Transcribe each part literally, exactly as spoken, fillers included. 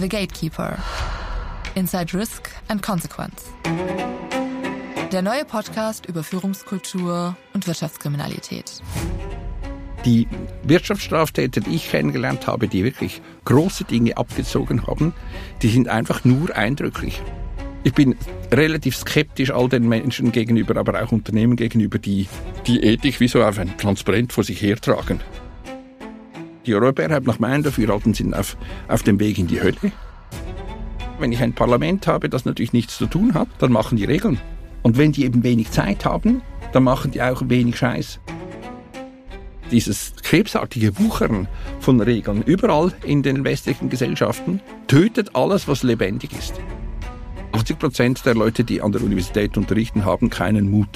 The Gatekeeper. Inside Risk and Consequence. Der neue Podcast über Führungskultur und Wirtschaftskriminalität. Die Wirtschaftsstraftäter, die ich kennengelernt habe, die wirklich große Dinge abgezogen haben, die sind einfach nur eindrücklich. Ich bin relativ skeptisch all den Menschen gegenüber, aber auch Unternehmen gegenüber, die die Ethik wie so auf ein Transparent vor sich hertragen. Die Europäer haben nach meinem Dafürhalten sind auf, auf dem Weg in die Hölle. Wenn ich ein Parlament habe, das natürlich nichts zu tun hat, dann machen die Regeln. Und wenn die eben wenig Zeit haben, dann machen die auch wenig Scheiß. Dieses krebsartige Wuchern von Regeln überall in den westlichen Gesellschaften tötet alles, was lebendig ist. achtzig Prozent der Leute, die an der Universität unterrichten, haben keinen Mut.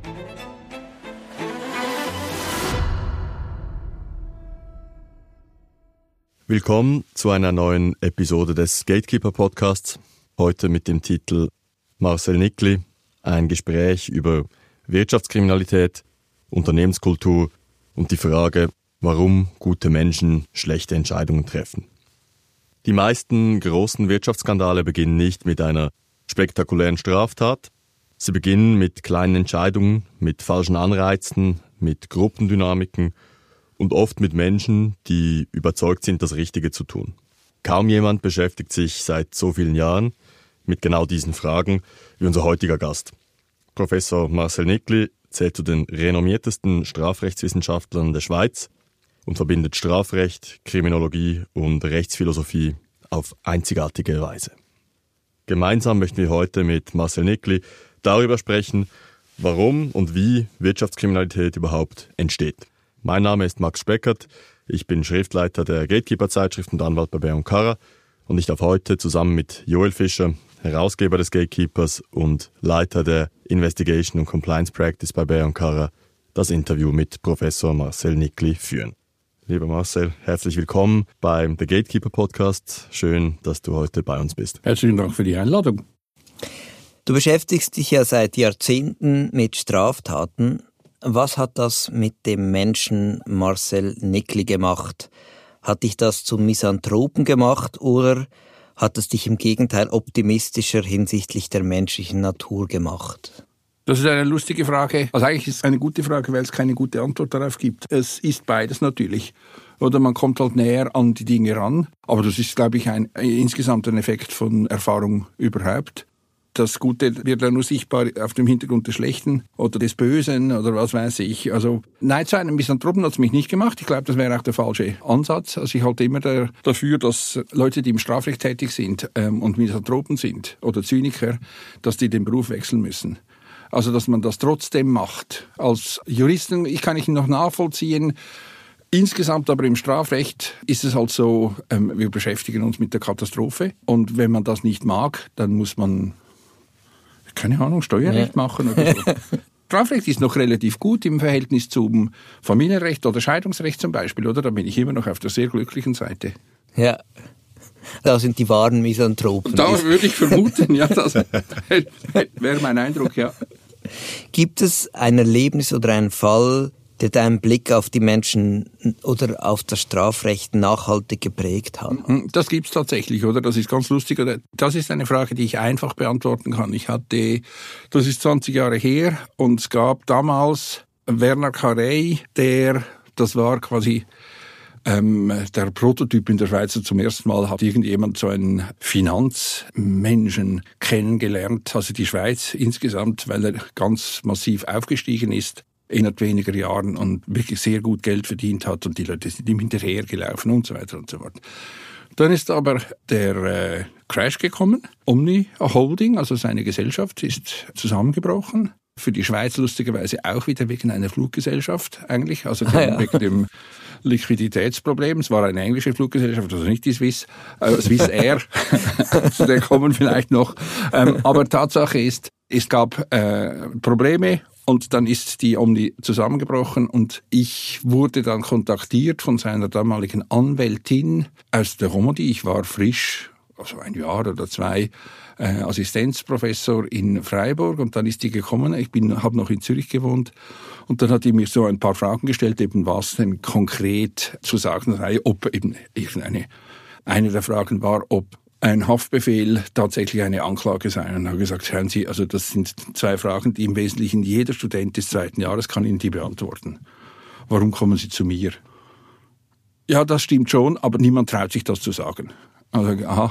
Willkommen zu einer neuen Episode des Gatekeeper Podcasts. Heute mit dem Titel Marcel Nickli, ein Gespräch über Wirtschaftskriminalität, Unternehmenskultur und die Frage, warum gute Menschen schlechte Entscheidungen treffen. Die meisten großen Wirtschaftsskandale beginnen nicht mit einer spektakulären Straftat. Sie beginnen mit kleinen Entscheidungen, mit falschen Anreizen, mit Gruppendynamiken und oft mit Menschen, die überzeugt sind, das Richtige zu tun. Kaum jemand beschäftigt sich seit so vielen Jahren mit genau diesen Fragen wie unser heutiger Gast. Professor Marcel Nickli zählt zu den renommiertesten Strafrechtswissenschaftlern der Schweiz und verbindet Strafrecht, Kriminologie und Rechtsphilosophie auf einzigartige Weise. Gemeinsam möchten wir heute mit Marcel Nickli darüber sprechen, warum und wie Wirtschaftskriminalität überhaupt entsteht. Mein Name ist Max Speckert, ich bin Schriftleiter der Gatekeeper-Zeitschrift und Anwalt bei Beer und Karrer und ich darf heute zusammen mit Joel Fischer, Herausgeber des Gatekeepers und Leiter der Investigation und Compliance Practice bei Beer und Karrer, das Interview mit Professor Marcel Nickli führen. Lieber Marcel, herzlich willkommen beim The Gatekeeper Podcast. Schön, dass du heute bei uns bist. Herzlichen Dank für die Einladung. Du beschäftigst dich ja seit Jahrzehnten mit Straftaten. Was hat das mit dem Menschen Marcel Nickli gemacht? Hat dich das zum Misanthropen gemacht oder hat es dich im Gegenteil optimistischer hinsichtlich der menschlichen Natur gemacht? Das ist eine lustige Frage. Also eigentlich ist es eine gute Frage, weil es keine gute Antwort darauf gibt. Es ist beides natürlich. Oder man kommt halt näher an die Dinge ran. Aber das ist, glaube ich, ein, insgesamt ein Effekt von Erfahrung überhaupt. Das Gute wird ja nur sichtbar auf dem Hintergrund des Schlechten oder des Bösen oder was weiß ich. Also nein, zu einem Misanthropen hat es mich nicht gemacht. Ich glaube, das wäre auch der falsche Ansatz. Also ich halte immer der, dafür, dass Leute, die im Strafrecht tätig sind ähm, und Misanthropen sind oder Zyniker, dass die den Beruf wechseln müssen. Also dass man das trotzdem macht. Als Juristen, ich kann ich noch nachvollziehen. Insgesamt aber im Strafrecht ist es halt so, ähm, wir beschäftigen uns mit der Katastrophe. Und wenn man das nicht mag, dann muss man keine Ahnung, Steuerrecht ja. machen oder so. Strafrecht ist noch relativ gut im Verhältnis zum Familienrecht oder Scheidungsrecht zum Beispiel, oder? Da bin ich immer noch auf der sehr glücklichen Seite. Ja, da sind die wahren Misanthropen. Da würde ich vermuten, ja, das wäre mein Eindruck, ja. Gibt es ein Erlebnis oder einen Fall, der deinen Blick auf die Menschen oder auf das Strafrecht nachhaltig geprägt hat? Das gibt's tatsächlich, oder? Das ist ganz lustig. Das ist eine Frage, die ich einfach beantworten kann. Ich hatte, das ist zwanzig Jahre her, und es gab damals Werner Carey, der, das war quasi ähm, der Prototyp in der Schweiz. Zum ersten Mal hat irgendjemand so einen Finanzmenschen kennengelernt, also die Schweiz insgesamt, weil er ganz massiv aufgestiegen ist innerhalb weniger Jahren und wirklich sehr gut Geld verdient hat und die Leute sind ihm hinterhergelaufen und so weiter und so fort. Dann ist aber der äh, Crash gekommen. Omni Holding, also seine Gesellschaft, ist zusammengebrochen. Für die Schweiz lustigerweise auch wieder wegen einer Fluggesellschaft eigentlich, also ah, ja. wegen dem Liquiditätsproblem. Es war eine englische Fluggesellschaft, also nicht die Swiss, äh, Swiss Air, zu der kommen vielleicht noch. Ähm, aber Tatsache ist, es gab äh, Probleme. Und dann ist die Omni zusammengebrochen und ich wurde dann kontaktiert von seiner damaligen Anwältin aus der Romandie. Ich war frisch, also ein Jahr oder zwei, äh, Assistenzprofessor in Freiburg und dann ist die gekommen. Ich bin, habe noch in Zürich gewohnt und dann hat die mir so ein paar Fragen gestellt, eben was denn konkret zu sagen sei, ob eben irgendeine, eine der Fragen war, ob ein Haftbefehl tatsächlich eine Anklage sei. Und habe gesagt, hören Sie, also das sind zwei Fragen, die im Wesentlichen jeder Student des zweiten Jahres kann Ihnen die beantworten. Warum kommen Sie zu mir? Ja, das stimmt schon, aber niemand traut sich das zu sagen. Also, aha.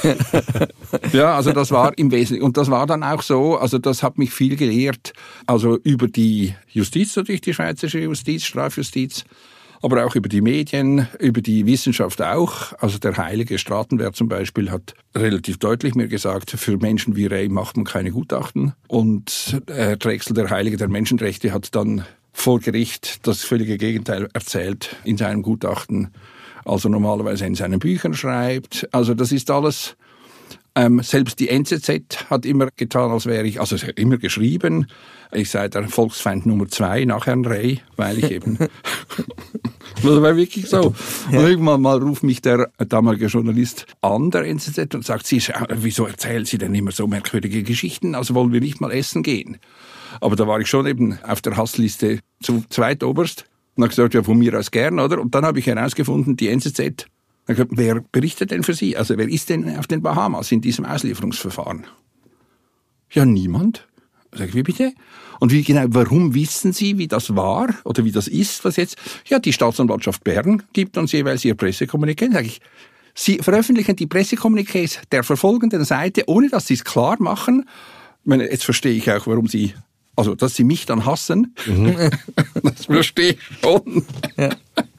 Ja, also das war im Wesentlichen. Und das war dann auch so, also das hat mich viel gelehrt, also über die Justiz, natürlich die schweizerische Justiz, Strafjustiz, aber auch über die Medien, über die Wissenschaft auch. Also der heilige Stratenwert zum Beispiel hat relativ deutlich mir gesagt, für Menschen wie Rey macht man keine Gutachten. Und Herr Drechsel, der Heilige der Menschenrechte, hat dann vor Gericht das völlige Gegenteil erzählt in seinem Gutachten, als er normalerweise in seinen Büchern schreibt. Also das ist alles... Ähm, selbst die N Z Z hat immer getan, als wäre ich, also immer geschrieben, ich sei der Volksfeind Nummer zwei nach Herrn Rey, weil ich eben, das war wirklich so. Und irgendwann mal ruft mich der damalige Journalist an, der N Z Z, und sagt, Sie, wieso erzählen Sie denn immer so merkwürdige Geschichten, also wollen wir nicht mal essen gehen? Aber da war ich schon eben auf der Hassliste zu zweitoberst und habe gesagt, ja, von mir aus gern, oder? Und dann habe ich herausgefunden, die N Z Z, wer berichtet denn für Sie? Also wer ist denn auf den Bahamas in diesem Auslieferungsverfahren? Ja, niemand. Sag ich, wie bitte? Und wie genau, warum wissen Sie, wie das war oder wie das ist, was jetzt? Ja, die Staatsanwaltschaft Bern gibt uns jeweils ihr Pressekommuniqué. Sag ich, Sie veröffentlichen die Pressekommuniqués der verfolgenden Seite, ohne dass Sie es klar machen. Ich meine, jetzt verstehe ich auch, warum Sie, also dass Sie mich dann hassen. Mhm. Das verstehe ich schon. Ja.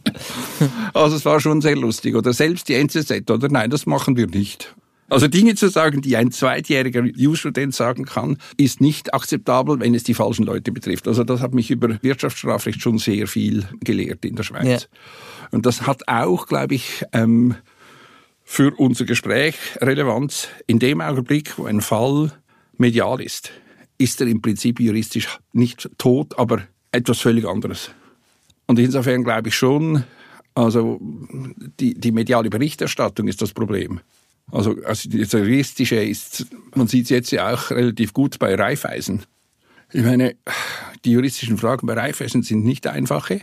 Also es war schon sehr lustig. Oder selbst die N Z Z, oder? Nein, das machen wir nicht. Also Dinge zu sagen, die ein zweitjähriger Jurastudent sagen kann, ist nicht akzeptabel, wenn es die falschen Leute betrifft. Also das hat mich über Wirtschaftsstrafrecht schon sehr viel gelehrt in der Schweiz. Ja. Und das hat auch, glaube ich, ähm, für unser Gespräch Relevanz. In dem Augenblick, wo ein Fall medial ist, ist er im Prinzip juristisch nicht tot, aber etwas völlig anderes. Und insofern glaube ich schon, also die, die mediale Berichterstattung ist das Problem. Also, also das Juristische ist, man sieht es jetzt ja auch relativ gut bei Raiffeisen. Ich meine, die juristischen Fragen bei Raiffeisen sind nicht einfache.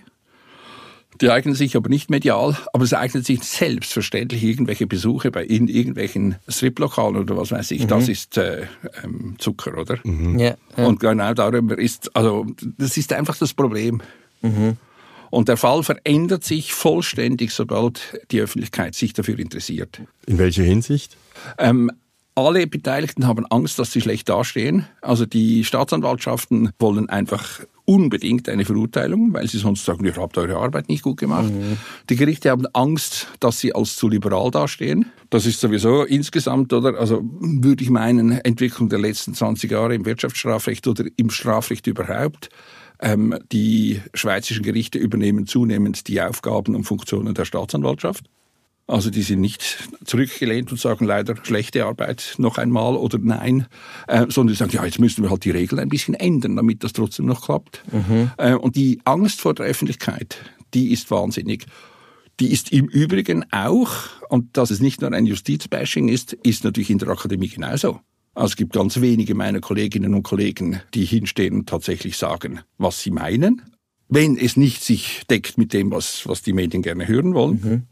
Die eignen sich aber nicht medial, aber es eignet sich selbstverständlich irgendwelche Besuche bei in irgendwelchen Striplokalen oder was weiß ich. Mhm. Das ist äh, ähm, Zucker, oder? Mhm. Ja, ja. Und genau darüber ist, also das ist einfach das Problem. Mhm. Und der Fall verändert sich vollständig, sobald die Öffentlichkeit sich dafür interessiert. In welcher Hinsicht? Ähm, alle Beteiligten haben Angst, dass sie schlecht dastehen. Also die Staatsanwaltschaften wollen einfach unbedingt eine Verurteilung, weil sie sonst sagen, ihr habt eure Arbeit nicht gut gemacht. Mhm. Die Gerichte haben Angst, dass sie als zu liberal dastehen. Das ist sowieso insgesamt, oder? Also würde ich meinen, Entwicklung der letzten zwanzig Jahre im Wirtschaftsstrafrecht oder im Strafrecht überhaupt. Ähm, die schweizerischen Gerichte übernehmen zunehmend die Aufgaben und Funktionen der Staatsanwaltschaft. Also die sind nicht zurückgelehnt und sagen leider schlechte Arbeit noch einmal oder nein, äh, sondern die sagen, ja, jetzt müssen wir halt die Regeln ein bisschen ändern, damit das trotzdem noch klappt. Mhm. Äh, und die Angst vor der Öffentlichkeit, die ist wahnsinnig. Die ist im Übrigen auch, und dass es nicht nur ein Justizbashing ist, ist natürlich in der Akademie genauso. Also es gibt ganz wenige meiner Kolleginnen und Kollegen, die hinstehen und tatsächlich sagen, was sie meinen, wenn es nicht sich deckt mit dem, was, was die Medien gerne hören wollen. Mhm.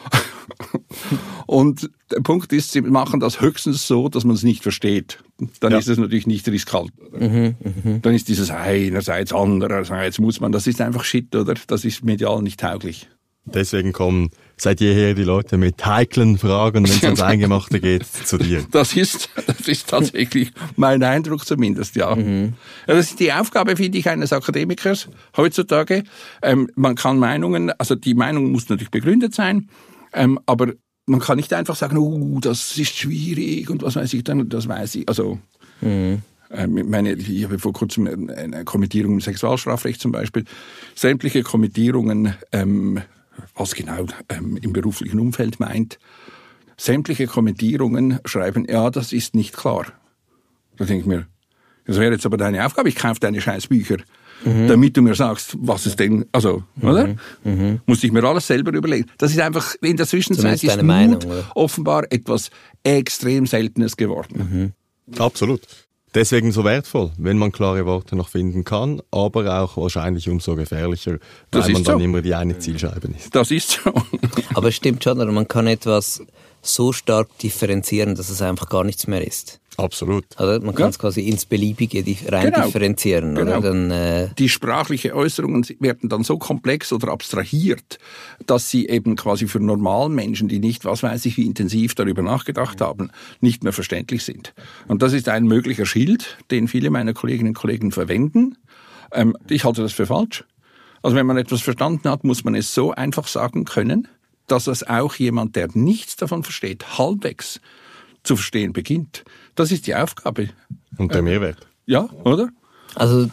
Und der Punkt ist, sie machen das höchstens so, dass man es nicht versteht. Dann ja. ist es natürlich nicht riskant. Mhm, mh. Dann ist dieses einerseits, andererseits muss man, das ist einfach Shit, oder? Das ist medial nicht tauglich. Deswegen kommen seit jeher die Leute mit heiklen Fragen, wenn es ans Eingemachte geht, zu dir. Das ist, das ist tatsächlich mein Eindruck zumindest, ja. Mhm. Das ist die Aufgabe, finde ich, eines Akademikers heutzutage. Ähm, man kann Meinungen, also die Meinung muss natürlich begründet sein, ähm, aber man kann nicht einfach sagen, oh, das ist schwierig und was weiß ich dann, das weiß ich. Also, mhm. ähm, meine, ich habe vor kurzem eine Kommentierung im Sexualstrafrecht zum Beispiel. Sämtliche Kommentierungen, ähm, was genau ähm, im beruflichen Umfeld meint. Sämtliche Kommentierungen schreiben, ja, das ist nicht klar. Da denke ich mir, das wäre jetzt aber deine Aufgabe, ich kaufe deine Scheißbücher, mhm. damit du mir sagst, was es denn, also, mhm. oder? Mhm. Muss ich mir alles selber überlegen. Das ist einfach, in der Zwischenzeit ist Mut Meinung, offenbar etwas extrem Seltenes geworden. Mhm. Absolut. Deswegen so wertvoll, wenn man klare Worte noch finden kann, aber auch wahrscheinlich umso gefährlicher, weil man dann so. immer die eine Zielscheibe ist. Das ist so. Aber es stimmt schon, oder man kann etwas so stark differenzieren, dass es einfach gar nichts mehr ist. Absolut. Also man kann es ja. quasi ins Beliebige rein genau. differenzieren. Genau. Oder? Dann, äh die sprachliche Äußerungen werden dann so komplex oder abstrahiert, dass sie eben quasi für normalen Menschen, die nicht, was weiß ich, wie intensiv darüber nachgedacht haben, nicht mehr verständlich sind. Und das ist ein möglicher Schild, den viele meiner Kolleginnen und Kollegen verwenden. Ähm, ich halte das für falsch. Also wenn man etwas verstanden hat, muss man es so einfach sagen können, dass es auch jemand, der nichts davon versteht, halbwegs zu verstehen beginnt. Das ist die Aufgabe. Und der Mehrwert. Ja, oder? Also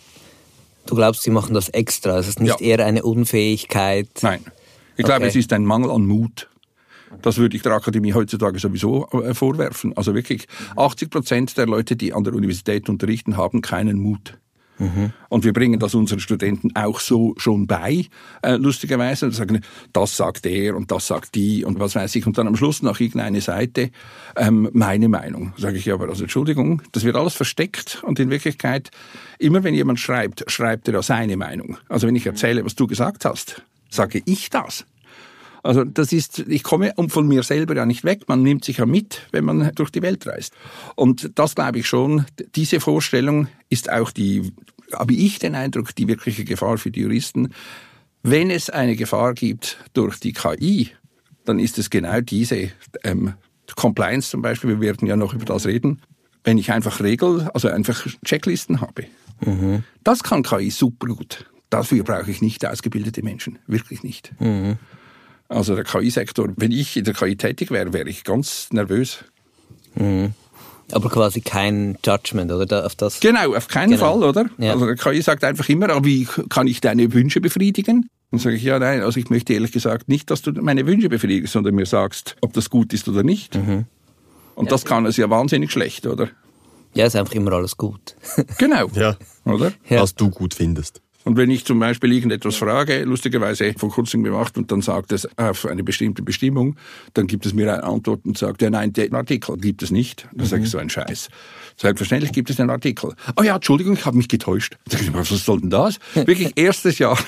du glaubst, sie machen das extra? Es ist nicht Ja. eher eine Unfähigkeit? Nein. Ich glaube, Okay. es ist ein Mangel an Mut. Das würde ich der Akademie heutzutage sowieso äh, vorwerfen. Also wirklich, achtzig Prozent der Leute, die an der Universität unterrichten, haben keinen Mut. Mhm. Und wir bringen das unseren Studenten auch so schon bei, äh, lustigerweise. Und sagen, das sagt der und das sagt die und was weiß ich. Und dann am Schluss nach irgendeine Seite ähm, meine Meinung. Sage ich ja, aber also Entschuldigung, das wird alles versteckt. Und in Wirklichkeit, immer wenn jemand schreibt, schreibt er ja seine Meinung. Also wenn ich erzähle, was du gesagt hast, sage ich das. Also das ist, ich komme von mir selber ja nicht weg, man nimmt sich ja mit, wenn man durch die Welt reist. Und das glaube ich schon, diese Vorstellung ist auch die, habe ich den Eindruck, die wirkliche Gefahr für die Juristen. Wenn es eine Gefahr gibt durch die K I, dann ist es genau diese ähm, Compliance zum Beispiel, wir werden ja noch über das reden, wenn ich einfach Regel, also einfach Checklisten habe. Mhm. Das kann K I super gut. Dafür brauche ich nicht ausgebildete Menschen, wirklich nicht. Mhm. Also der K I-Sektor, wenn ich in der K I tätig wäre, wäre ich ganz nervös. Mhm. Aber quasi kein Judgment, oder? Da, auf das? Genau, auf keinen genau. Fall, oder? Ja. Also der K I sagt einfach immer, aber wie kann ich deine Wünsche befriedigen? Dann sage ich, ja, nein, also ich möchte ehrlich gesagt nicht, dass du meine Wünsche befriedigst, sondern mir sagst, ob das gut ist oder nicht. Mhm. Und ja. das kann es ja wahnsinnig schlecht, oder? Ja, ist einfach immer alles gut. Genau, ja. oder? Ja. Was du gut findest. Und wenn ich zum Beispiel irgendetwas frage, lustigerweise vor kurzem gemacht, und dann sagt es auf eine bestimmte Bestimmung, dann gibt es mir eine Antwort und sagt, ja nein, den Artikel gibt es nicht. Dann mhm. sage ich, so ein Scheiß. Selbstverständlich gibt es den Artikel. Oh ja, Entschuldigung, ich habe mich getäuscht. Dann sage ich, was soll denn das? Wirklich erstes Jahr.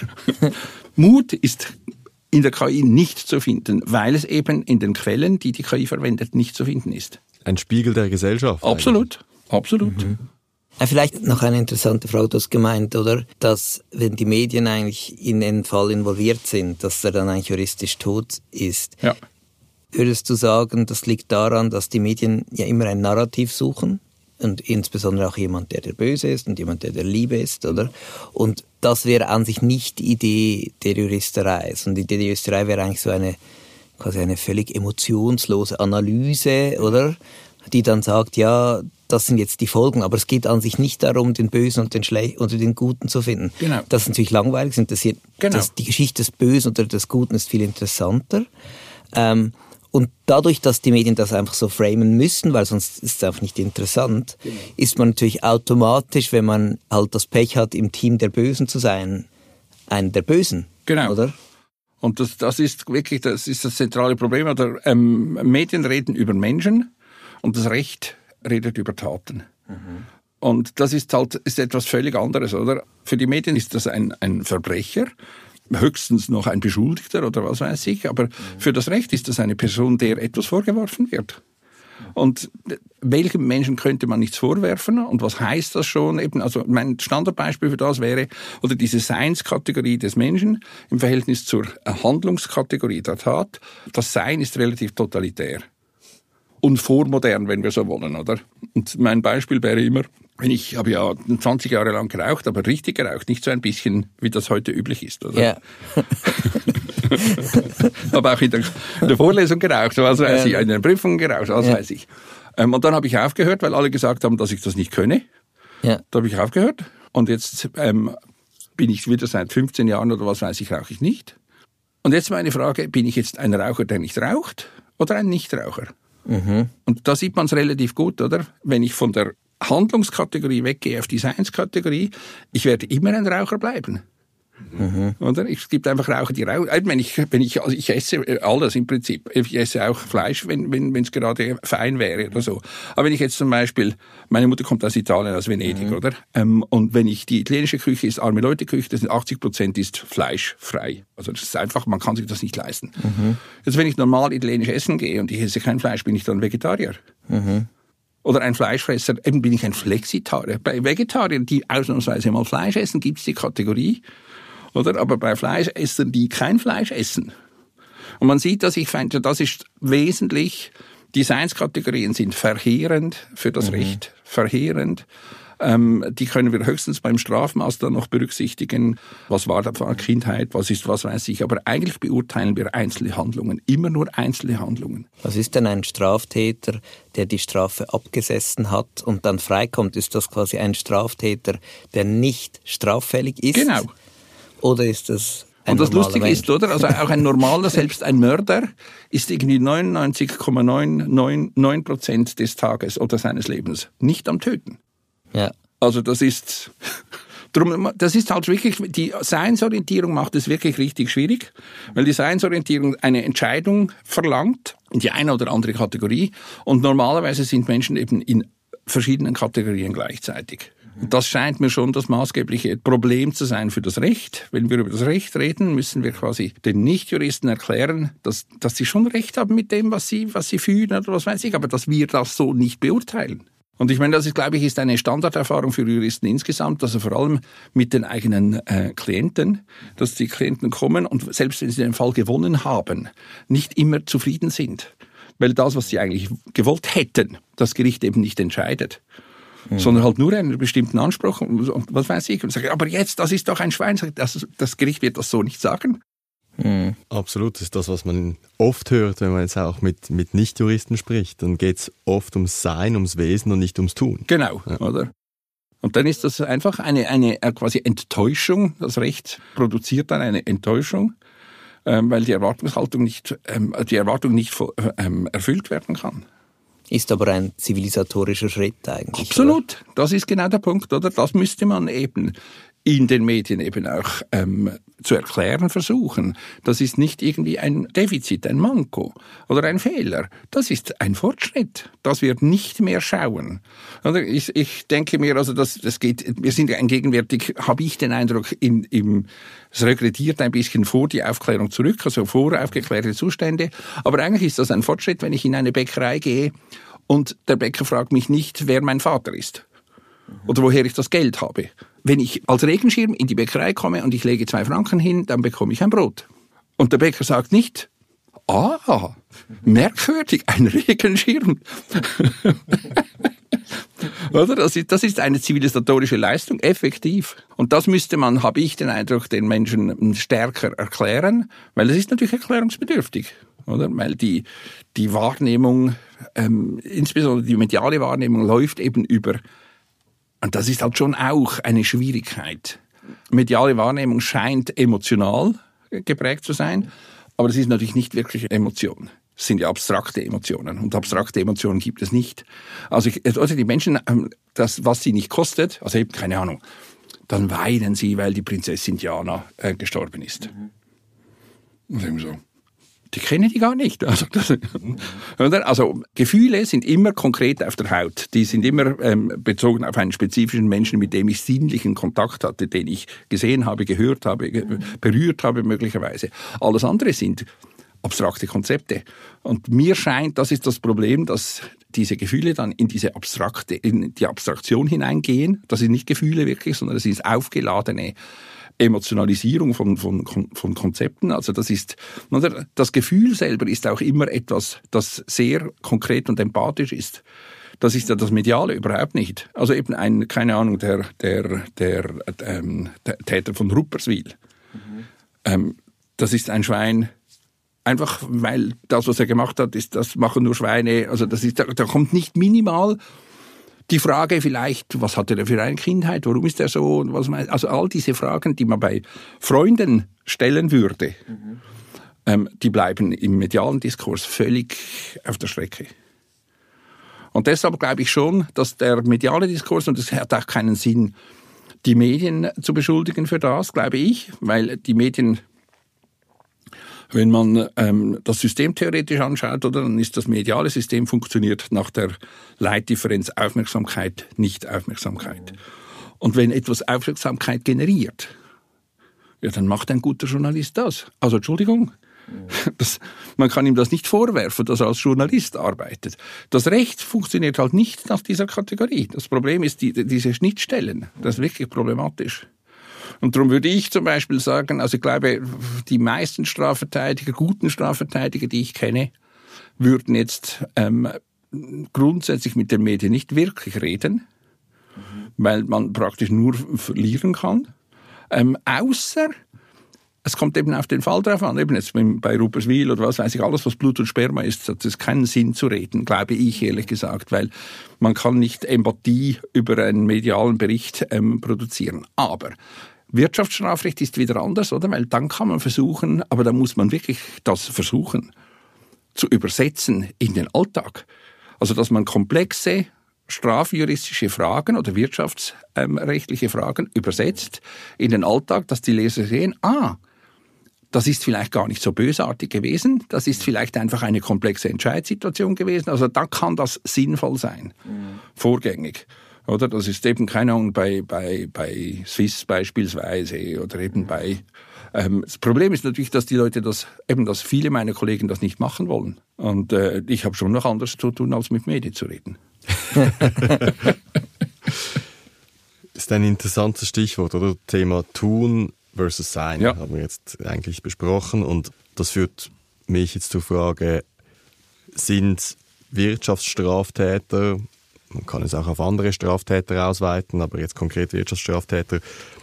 Mut ist in der K I nicht zu finden, weil es eben in den Quellen, die die K I verwendet, nicht zu finden ist. Ein Spiegel der Gesellschaft. Absolut, eigentlich. absolut. Mhm. Ja, vielleicht noch eine interessante Frage, du hast gemeint, oder? Dass, wenn die Medien eigentlich in einen Fall involviert sind, dass er dann eigentlich juristisch tot ist. Ja. Würdest du sagen, das liegt daran, dass die Medien ja immer ein Narrativ suchen? Und insbesondere auch jemand, der der Böse ist und jemand, der der Liebe ist, oder? Und das wäre an sich nicht die Idee der Juristerei. Und die Idee der Juristerei wäre eigentlich so eine, quasi eine völlig emotionslose Analyse, oder? Die dann sagt, ja, das sind jetzt die Folgen, aber es geht an sich nicht darum, den Bösen und den Schlechten oder den Guten zu finden. Genau. Das ist natürlich langweilig, interessiert. Genau. Das, die Geschichte des Bösen oder des Guten ist viel interessanter. Ähm, und dadurch, dass die Medien das einfach so framen müssen, weil sonst ist es einfach nicht interessant, genau. ist man natürlich automatisch, wenn man halt das Pech hat, im Team der Bösen zu sein, einer der Bösen. Genau. Oder? Und das, das ist wirklich, das ist das zentrale Problem. Oder, ähm, Medien reden über Menschen und das Recht redet über Taten. Mhm. Und das ist halt ist etwas völlig anderes, oder? Für die Medien ist das ein, ein Verbrecher, höchstens noch ein Beschuldigter oder was weiß ich, aber mhm. für das Recht ist das eine Person, der etwas vorgeworfen wird. Und welchem Menschen könnte man nichts vorwerfen? Und was heißt das schon? Eben, also mein Standardbeispiel für das wäre, oder diese Seinskategorie des Menschen im Verhältnis zur Handlungskategorie der Tat. Das Sein ist relativ totalitär. Und vormodern, wenn wir so wollen, oder? Und mein Beispiel wäre immer, wenn ich habe ja zwanzig Jahre lang geraucht, aber richtig geraucht, nicht so ein bisschen, wie das heute üblich ist, oder? Ja. habe auch in der, in der Vorlesung geraucht, was weiß ich, in der Prüfung geraucht, was ja. weiß ich. Ähm, und dann habe ich aufgehört, weil alle gesagt haben, dass ich das nicht könne. Ja. Da habe ich aufgehört und jetzt ähm, bin ich wieder seit fünfzehn Jahren oder was weiß ich, rauche ich nicht. Und jetzt meine Frage, bin ich jetzt ein Raucher, der nicht raucht oder ein Nichtraucher? Mhm. Und da sieht man es relativ gut, oder? Wenn ich von der Handlungskategorie weggehe auf die Seinskategorie, ich werde immer ein Raucher bleiben. Mhm. Oder? Es gibt einfach Raucher, die rauchen. Wenn ich, wenn ich, also ich esse alles im Prinzip. Ich esse auch Fleisch, wenn wenn wenn es gerade fein wäre oder so. Aber wenn ich jetzt zum Beispiel, meine Mutter kommt aus Italien, aus Venedig, mhm. oder? Ähm, und wenn ich, die italienische Küche ist arme Leute Küche, das sind achtzig Prozent ist fleischfrei. Also das ist einfach, man kann sich das nicht leisten. Mhm. Jetzt wenn ich normal italienisch essen gehe und ich esse kein Fleisch, bin ich dann Vegetarier. Mhm. Oder ein Fleischfresser, eben bin ich ein Flexitarier. Bei Vegetariern, die ausnahmsweise mal Fleisch essen, gibt es die Kategorie. Oder? Aber bei Fleischessern, die kein Fleisch essen. Und man sieht, dass ich finde, das ist wesentlich, die Seinskategorien sind verheerend für das mhm. Recht. Verheerend. Ähm, die können wir höchstens beim Strafmaß dann noch berücksichtigen. Was war da für Kindheit, was ist, was weiß ich. Aber eigentlich beurteilen wir einzelne Handlungen, immer nur einzelne Handlungen. Was ist denn ein Straftäter, der die Strafe abgesessen hat und dann freikommt? Ist das quasi ein Straftäter, der nicht straffällig ist? Genau. Oder ist das ein Und das Lustige Mensch? ist, oder? Also auch ein normaler, selbst ein Mörder, ist irgendwie neunundneunzig Komma neun neun neun Prozent des Tages oder seines Lebens nicht am Töten. Ja. Also das ist, drum, das ist halt wirklich, die Seinsorientierung macht es wirklich richtig schwierig, weil die Seinsorientierung eine Entscheidung verlangt, in die eine oder andere Kategorie, und normalerweise sind Menschen eben in verschiedenen Kategorien gleichzeitig. Und das scheint mir schon das maßgebliche Problem zu sein für das Recht. Wenn wir über das Recht reden, müssen wir quasi den Nichtjuristen erklären, dass, dass sie schon Recht haben mit dem, was sie, was sie fühlen oder was weiß ich, aber dass wir das so nicht beurteilen. Und ich meine, das ist, glaube ich, ist eine Standarderfahrung für Juristen insgesamt, also vor allem mit den eigenen äh, Klienten, dass die Klienten kommen und selbst wenn sie den Fall gewonnen haben, nicht immer zufrieden sind. Weil das, was sie eigentlich gewollt hätten, das Gericht eben nicht entscheidet. Mhm. Sondern halt nur einen bestimmten Anspruch und, und was weiß ich. Und sage, aber jetzt, das ist doch ein Schwein. Das, das Gericht wird das so nicht sagen. Mhm. Absolut, das ist das, was man oft hört, wenn man jetzt auch mit, mit Nichtjuristen spricht. Dann geht es oft ums Sein, ums Wesen und nicht ums Tun. Genau, ja. Oder? Und dann ist das einfach eine, eine quasi Enttäuschung. Das Recht produziert dann eine Enttäuschung, ähm, weil die Erwartungshaltung nicht, ähm, die Erwartung nicht ähm, erfüllt werden kann. Ist aber ein zivilisatorischer Schritt eigentlich. Absolut, oder? Das ist genau der Punkt, oder? Das müsste man eben in den Medien eben auch ähm, zu erklären versuchen. Das ist nicht irgendwie ein Defizit, ein Manko oder ein Fehler. Das ist ein Fortschritt, dass wir nicht mehr schauen. Oder ich, ich denke mir, also das, das geht, wir sind ja gegenwärtig, habe ich den Eindruck, in, im, es regrediert ein bisschen vor die Aufklärung zurück, also vor aufgeklärte Zustände. Aber eigentlich ist das ein Fortschritt, wenn ich in eine Bäckerei gehe und der Bäcker fragt mich nicht, wer mein Vater ist oder woher ich das Geld habe. Wenn ich als Regenschirm in die Bäckerei komme und ich lege zwei Franken hin, dann bekomme ich ein Brot. Und der Bäcker sagt nicht, ah, merkwürdig, ein Regenschirm. Oder? Das ist, das ist eine zivilisatorische Leistung, effektiv. Und das müsste man, habe ich den Eindruck, den Menschen stärker erklären, weil es ist natürlich erklärungsbedürftig. Oder? Weil die, die Wahrnehmung, ähm, insbesondere die mediale Wahrnehmung, läuft eben über. Und das ist halt schon auch eine Schwierigkeit. Mediale Wahrnehmung scheint emotional geprägt zu sein, aber das ist natürlich nicht wirklich Emotion. Es sind ja abstrakte Emotionen und abstrakte Emotionen gibt es nicht. Also, ich, also die Menschen, das, was sie nicht kostet, also eben keine Ahnung, dann weinen sie, weil die Prinzessin Diana äh, gestorben ist. Mhm. Und eben so. Die kennen die gar nicht. Also, das, also Gefühle sind immer konkret auf der Haut. Die sind immer ähm, bezogen auf einen spezifischen Menschen, mit dem ich sinnlichen Kontakt hatte, den ich gesehen habe, gehört habe, ge- berührt habe möglicherweise. Alles andere sind abstrakte Konzepte. Und mir scheint, das ist das Problem, dass diese Gefühle dann in diese abstrakte, in die Abstraktion hineingehen. Das sind nicht Gefühle wirklich, sondern es ist aufgeladene Emotionalisierung von, von, von Konzepten. Also das ist, das Gefühl selber ist auch immer etwas, das sehr konkret und empathisch ist. Das ist ja das Mediale überhaupt nicht. Also eben ein, keine Ahnung, der, der, der, ähm, der Täter von Rupperswil. Mhm. Ähm, das ist ein Schwein, einfach weil das, was er gemacht hat, ist, das machen nur Schweine. Also das ist, da, da kommt nicht minimal die Frage vielleicht, was hatte er für eine Kindheit, warum ist er so, was man, also all diese Fragen, die man bei Freunden stellen würde, mhm. ähm, die bleiben im medialen Diskurs völlig auf der Strecke. Und deshalb glaube ich schon, dass der mediale Diskurs, und das hat auch keinen Sinn, die Medien zu beschuldigen für das, glaube ich, weil die Medien, wenn man ähm, das System theoretisch anschaut, oder, dann ist das mediale System funktioniert nach der Leitdifferenz Aufmerksamkeit, Nicht-Aufmerksamkeit. Und wenn etwas Aufmerksamkeit generiert, ja, dann macht ein guter Journalist das. Also Entschuldigung, das, man kann ihm das nicht vorwerfen, dass er als Journalist arbeitet. Das Recht funktioniert halt nicht nach dieser Kategorie. Das Problem ist die, diese Schnittstellen. Das ist wirklich problematisch. Und darum würde ich zum Beispiel sagen, also ich glaube, die meisten Strafverteidiger, guten Strafverteidiger, die ich kenne, würden jetzt ähm, grundsätzlich mit den Medien nicht wirklich reden, mhm. weil man praktisch nur verlieren kann. Ähm, außer, es kommt eben auf den Fall drauf an, eben jetzt bei Rupperswil oder was weiß ich, alles was Blut und Sperma ist, hat es keinen Sinn zu reden, glaube ich ehrlich gesagt, weil man kann nicht Empathie über einen medialen Bericht ähm, produzieren. Aber Wirtschaftsstrafrecht ist wieder anders, oder? Weil dann kann man versuchen, aber da muss man wirklich das versuchen, zu übersetzen in den Alltag. Also, dass man komplexe strafjuristische Fragen oder wirtschaftsrechtliche Fragen übersetzt in den Alltag, dass die Leser sehen, ah, das ist vielleicht gar nicht so bösartig gewesen, das ist vielleicht einfach eine komplexe Entscheidssituation gewesen, also da kann das sinnvoll sein, mhm. vorgängig. Oder das ist eben, keine Ahnung, bei, bei, bei Swiss beispielsweise oder eben bei... Ähm, das Problem ist natürlich, dass die Leute das, eben, dass viele meiner Kollegen das nicht machen wollen. Und äh, ich habe schon noch anderes zu tun, als mit Medien zu reden. Das ist ein interessantes Stichwort, oder? Thema Tun versus Sein, ja. Haben wir jetzt eigentlich besprochen. Und das führt mich jetzt zur Frage, sind Wirtschaftsstraftäter, man kann es auch auf andere Straftäter ausweiten, aber jetzt konkret Wirtschaftsstraftäter,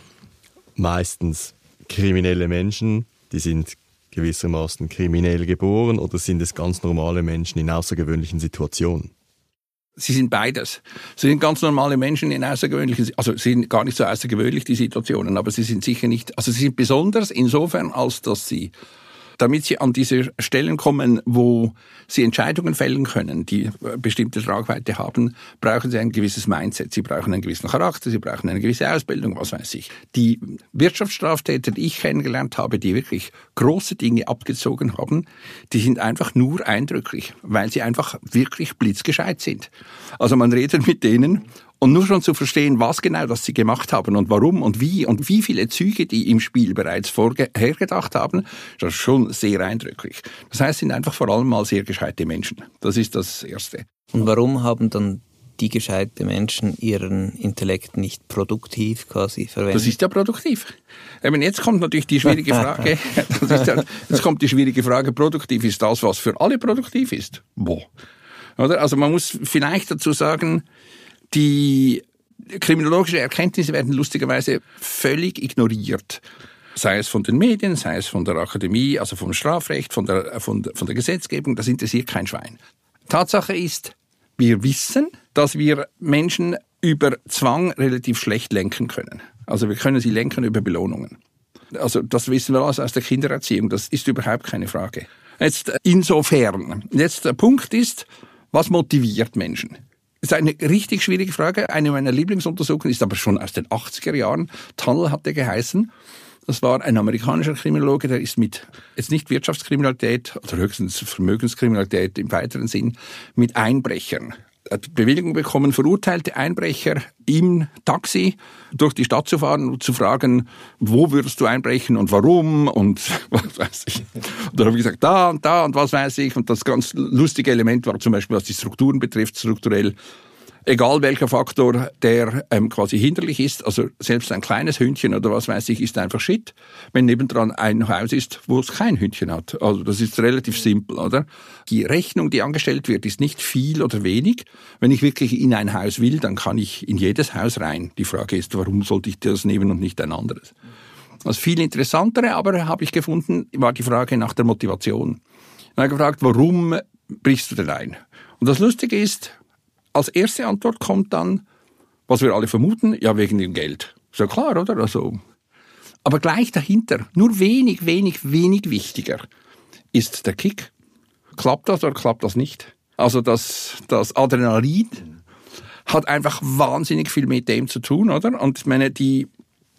meistens kriminelle Menschen, die sind gewissermaßen kriminell geboren, oder sind es ganz normale Menschen in außergewöhnlichen Situationen? Sie sind beides. Sie sind ganz normale Menschen in außergewöhnlichen, also sie sind gar nicht so außergewöhnlich, die Situationen, aber sie sind sicher nicht, also sie sind besonders insofern, als dass sie, damit sie an diese Stellen kommen, wo sie Entscheidungen fällen können, die bestimmte Tragweite haben, brauchen sie ein gewisses Mindset, sie brauchen einen gewissen Charakter, sie brauchen eine gewisse Ausbildung, was weiß ich. Die Wirtschaftsstraftäter, die ich kennengelernt habe, die wirklich große Dinge abgezogen haben, die sind einfach nur eindrücklich, weil sie einfach wirklich blitzgescheit sind. Also man redet mit denen, und nur schon zu verstehen, was genau das sie gemacht haben und warum und wie und wie viele Züge die im Spiel bereits vorhergedacht haben, das ist schon sehr eindrücklich. Das heißt, sind einfach vor allem mal sehr gescheite Menschen. Das ist das Erste. Und warum haben dann die gescheite Menschen ihren Intellekt nicht produktiv quasi verwendet? Das ist ja produktiv. Eben jetzt kommt natürlich die schwierige Frage, das ist ja, jetzt kommt die schwierige Frage, produktiv ist das, was für alle produktiv ist? Wo? Oder? Also man muss vielleicht dazu sagen, die kriminologischen Erkenntnisse werden lustigerweise völlig ignoriert. Sei es von den Medien, sei es von der Akademie, also vom Strafrecht, von der, von der, von der Gesetzgebung, das interessiert kein Schwein. Tatsache ist, wir wissen, dass wir Menschen über Zwang relativ schlecht lenken können. Also wir können sie lenken über Belohnungen. Also das wissen wir alles aus der Kindererziehung, das ist überhaupt keine Frage. Jetzt insofern, jetzt der Punkt ist, was motiviert Menschen? Das ist eine richtig schwierige Frage. Eine meiner Lieblingsuntersuchungen ist aber schon aus den achtziger Jahren. Tunnel hat der geheißen. Das war ein amerikanischer Kriminologe, der ist mit, jetzt nicht Wirtschaftskriminalität oder höchstens Vermögenskriminalität im weiteren Sinn, mit Einbrechern. Er hat Bewilligung bekommen, verurteilte Einbrecher im Taxi durch die Stadt zu fahren und zu fragen, wo würdest du einbrechen und warum und was weiß ich. Und dann habe ich gesagt, da und da und was weiß ich. Und das ganz lustige Element war zum Beispiel, was die Strukturen betrifft, strukturell, egal welcher Faktor, der ähm, quasi hinderlich ist, also selbst ein kleines Hündchen oder was weiß ich, ist einfach Shit, wenn nebendran ein Haus ist, wo es kein Hündchen hat. Also das ist relativ simpel, oder? Die Rechnung, die angestellt wird, ist nicht viel oder wenig. Wenn ich wirklich in ein Haus will, dann kann ich in jedes Haus rein. Die Frage ist, warum sollte ich das nehmen und nicht ein anderes? Das viel interessantere aber, habe ich gefunden, war die Frage nach der Motivation. Ich habe gefragt, warum brichst du denn ein? Und das Lustige ist, als erste Antwort kommt dann, was wir alle vermuten, ja, wegen dem Geld. Ist ja klar, oder? Also, aber gleich dahinter, nur wenig, wenig, wenig wichtiger, ist der Kick. Klappt das oder klappt das nicht? Also das, das Adrenalin hat einfach wahnsinnig viel mit dem zu tun, oder? Und ich meine, die,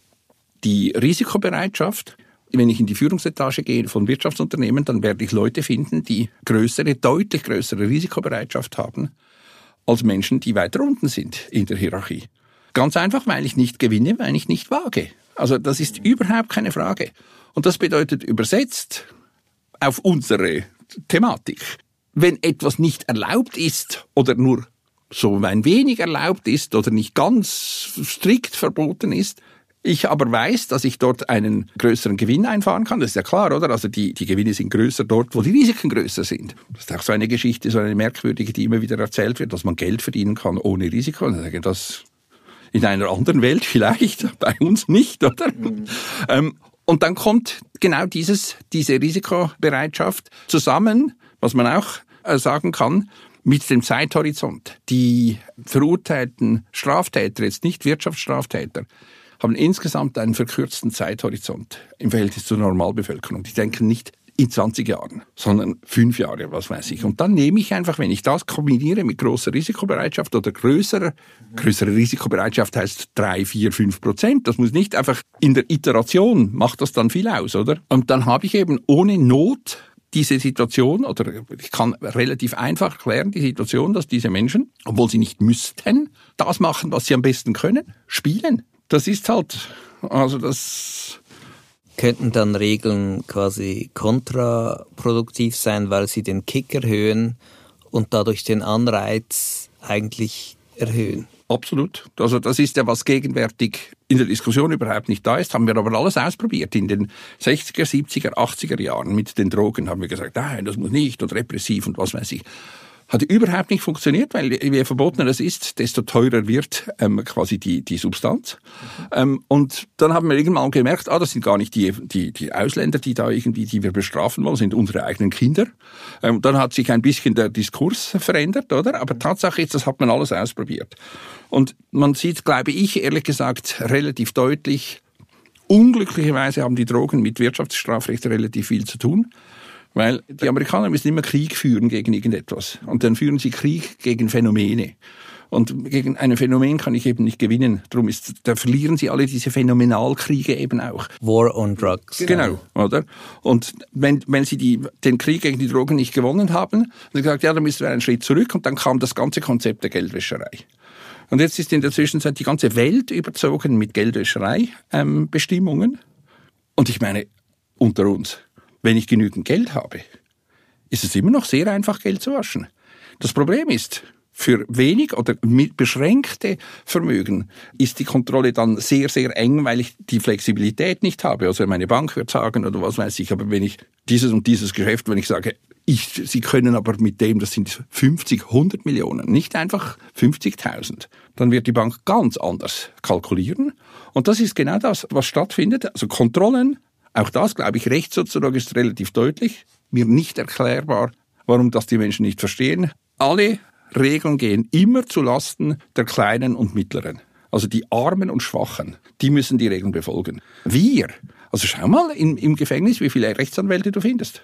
die Risikobereitschaft, wenn ich in die Führungsetage gehe von Wirtschaftsunternehmen, dann werde ich Leute finden, die größere, deutlich größere Risikobereitschaft haben als Menschen, die weiter unten sind in der Hierarchie. Ganz einfach, weil ich nicht gewinne, weil ich nicht wage. Also das ist überhaupt keine Frage. Und das bedeutet übersetzt auf unsere Thematik, wenn etwas nicht erlaubt ist oder nur so ein wenig erlaubt ist oder nicht ganz strikt verboten ist, ich aber weiß, dass ich dort einen größeren Gewinn einfahren kann, das ist ja klar, oder? Also die, die Gewinne sind größer dort, wo die Risiken größer sind. Das ist auch so eine Geschichte, so eine merkwürdige, die immer wieder erzählt wird, dass man Geld verdienen kann ohne Risiko. Und ich sage, das in einer anderen Welt vielleicht, bei uns nicht, oder? Mhm. Ähm, und dann kommt genau dieses, diese Risikobereitschaft zusammen, was man auch äh, sagen kann, mit dem Zeithorizont. Die verurteilten Straftäter, jetzt nicht Wirtschaftsstraftäter, haben insgesamt einen verkürzten Zeithorizont im Verhältnis zur Normalbevölkerung. Die denken nicht in zwanzig Jahren, sondern fünf Jahre, was weiß ich. Und dann nehme ich einfach, wenn ich das kombiniere mit großer Risikobereitschaft oder größerer, größere Risikobereitschaft heißt drei, vier, fünf Prozent. Das muss nicht einfach in der Iteration, macht das dann viel aus, oder? Und dann habe ich eben ohne Not diese Situation, oder ich kann relativ einfach erklären, die Situation, dass diese Menschen, obwohl sie nicht müssten, das machen, was sie am besten können, spielen. Das ist halt, also das... Könnten dann Regeln quasi kontraproduktiv sein, weil sie den Kick erhöhen und dadurch den Anreiz eigentlich erhöhen? Absolut. Also das ist ja, was gegenwärtig in der Diskussion überhaupt nicht da ist, haben wir aber alles ausprobiert. In den sechziger, siebziger, achtziger Jahren mit den Drogen haben wir gesagt, nein, das muss nicht und repressiv und was weiß ich. Hat überhaupt nicht funktioniert, weil je verbotener es ist, desto teurer wird ähm, quasi die, die Substanz. Ähm, und dann haben wir irgendwann gemerkt, ah, das sind gar nicht die, die, die Ausländer, die da irgendwie, die wir bestrafen wollen, sind unsere eigenen Kinder. Ähm, dann hat sich ein bisschen der Diskurs verändert, oder? Aber Tatsache ist, das hat man alles ausprobiert. Und man sieht, glaube ich, ehrlich gesagt, relativ deutlich, unglücklicherweise haben die Drogen mit Wirtschaftsstrafrecht relativ viel zu tun. Weil die Amerikaner müssen immer Krieg führen gegen irgendetwas. Und dann führen sie Krieg gegen Phänomene. Und gegen ein Phänomen kann ich eben nicht gewinnen. Darum ist, da verlieren sie alle diese Phänomenalkriege eben auch. War on Drugs. Genau, oder? Und wenn, wenn sie die, den Krieg gegen die Drogen nicht gewonnen haben, haben sie gesagt, ja, dann müssen wir einen Schritt zurück. Und dann kam das ganze Konzept der Geldwäscherei. Und jetzt ist in der Zwischenzeit die ganze Welt überzogen mit Geldwäscherei-Bestimmungen. Ähm, und ich meine, unter uns, wenn ich genügend Geld habe, ist es immer noch sehr einfach, Geld zu waschen. Das Problem ist, für wenig oder mit beschränkte Vermögen ist die Kontrolle dann sehr, sehr eng, weil ich die Flexibilität nicht habe. Also meine Bank wird sagen oder was weiß ich, aber wenn ich dieses und dieses Geschäft, wenn ich sage, ich, Sie können aber mit dem, das sind fünfzig, hundert Millionen, nicht einfach fünfzigtausend, dann wird die Bank ganz anders kalkulieren. Und das ist genau das, was stattfindet. Also Kontrollen, auch das, glaube ich, rechtssoziologisch ist relativ deutlich, mir nicht erklärbar, warum das die Menschen nicht verstehen. Alle Regeln gehen immer zu Lasten der Kleinen und Mittleren. Also die Armen und Schwachen, die müssen die Regeln befolgen. Wir, also schau mal im, im Gefängnis, wie viele Rechtsanwälte du findest.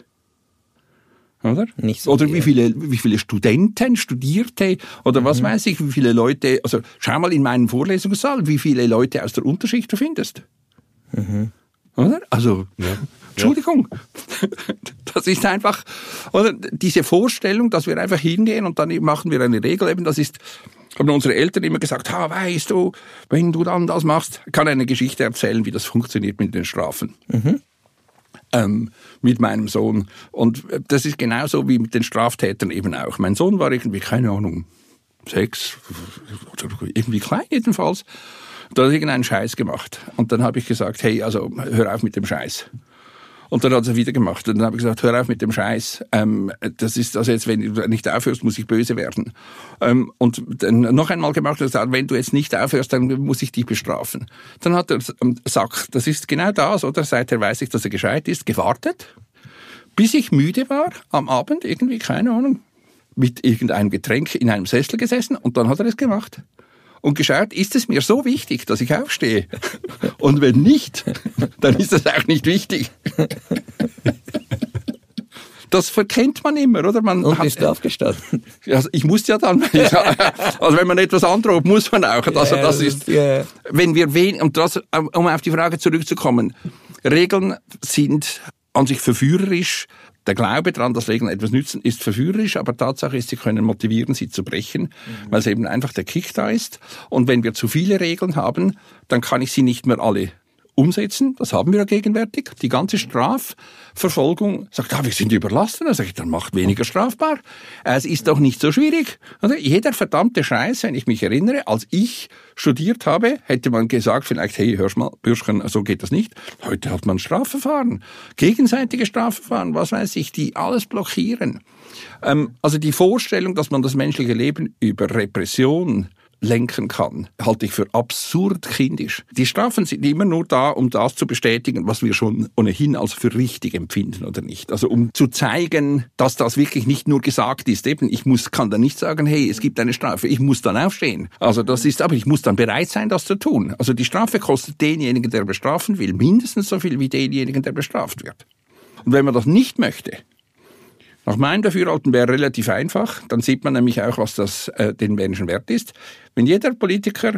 Oder? Nicht so oder viel. wie viele, wie viele Studenten, Studierte oder mhm. was weiß ich, wie viele Leute, also schau mal in meinem Vorlesungssaal, wie viele Leute aus der Unterschicht du findest. Mhm. Oder? Also, ja. Entschuldigung, das ist einfach, oder diese Vorstellung, dass wir einfach hingehen und dann machen wir eine Regel, eben das ist, haben unsere Eltern immer gesagt, ha, weißt du, wenn du dann das machst, kann eine Geschichte erzählen, wie das funktioniert mit den Strafen. Mhm. Ähm, mit meinem Sohn. Und das ist genauso wie mit den Straftätern eben auch. Mein Sohn war irgendwie, keine Ahnung, sechs, irgendwie klein jedenfalls. Da hat er irgendeinen Scheiß gemacht. Und dann habe ich gesagt, hey, also hör auf mit dem Scheiß. Und dann hat er es wieder gemacht. Und dann habe ich gesagt, hör auf mit dem Scheiß. Ähm, das ist, also jetzt, wenn du nicht aufhörst, muss ich böse werden. Ähm, und dann noch einmal gemacht und gesagt, wenn du jetzt nicht aufhörst, dann muss ich dich bestrafen. Dann hat er Sack, das ist genau das, oder? Seither weiß ich, dass er gescheit ist, gewartet, bis ich müde war, am Abend, irgendwie, keine Ahnung, mit irgendeinem Getränk in einem Sessel gesessen und dann hat er es gemacht. Und geschaut, ist es mir so wichtig, dass ich aufstehe? Und wenn nicht, dann ist das auch nicht wichtig. Das verkennt man immer, oder? Man und hat, bist du aufgestanden? Also ich muss ja dann, also wenn man etwas androht, muss man auch. Also das ist, ja. wenn wir wen, und das, um auf die Frage zurückzukommen, Regeln sind an sich verführerisch. Der Glaube daran, dass Regeln etwas nützen, ist verführerisch, aber Tatsache ist, sie können motivieren, sie zu brechen, mhm. weil es eben einfach der Kick da ist. Und wenn wir zu viele Regeln haben, dann kann ich sie nicht mehr alle umsetzen. Das haben wir ja gegenwärtig. Die ganze Strafverfolgung sagt, ah, wir sind überlastet. Dann sage ich, dann macht weniger strafbar. Es ist doch nicht so schwierig. Also jeder verdammte Scheiß, wenn ich mich erinnere, als ich studiert habe, hätte man gesagt vielleicht, hey, hörst mal, Bürschchen, so geht das nicht. Heute hat man Strafverfahren, gegenseitige Strafverfahren, was weiß ich, die alles blockieren. Ähm, also die Vorstellung, dass man das menschliche Leben über Repression lenken kann, halte ich für absurd kindisch. Die Strafen sind immer nur da, um das zu bestätigen, was wir schon ohnehin als für richtig empfinden oder nicht. Also um zu zeigen, dass das wirklich nicht nur gesagt ist. Eben, ich muss, kann dann nicht sagen, hey, es gibt eine Strafe, ich muss dann aufstehen. Also das ist, aber ich muss dann bereit sein, das zu tun. Also die Strafe kostet denjenigen, der bestrafen will, mindestens so viel wie denjenigen, der bestraft wird. Und wenn man das nicht möchte, nach meinem Dafürhalten wäre relativ einfach, dann sieht man nämlich auch, was das äh, den Menschen wert ist. Wenn jeder Politiker,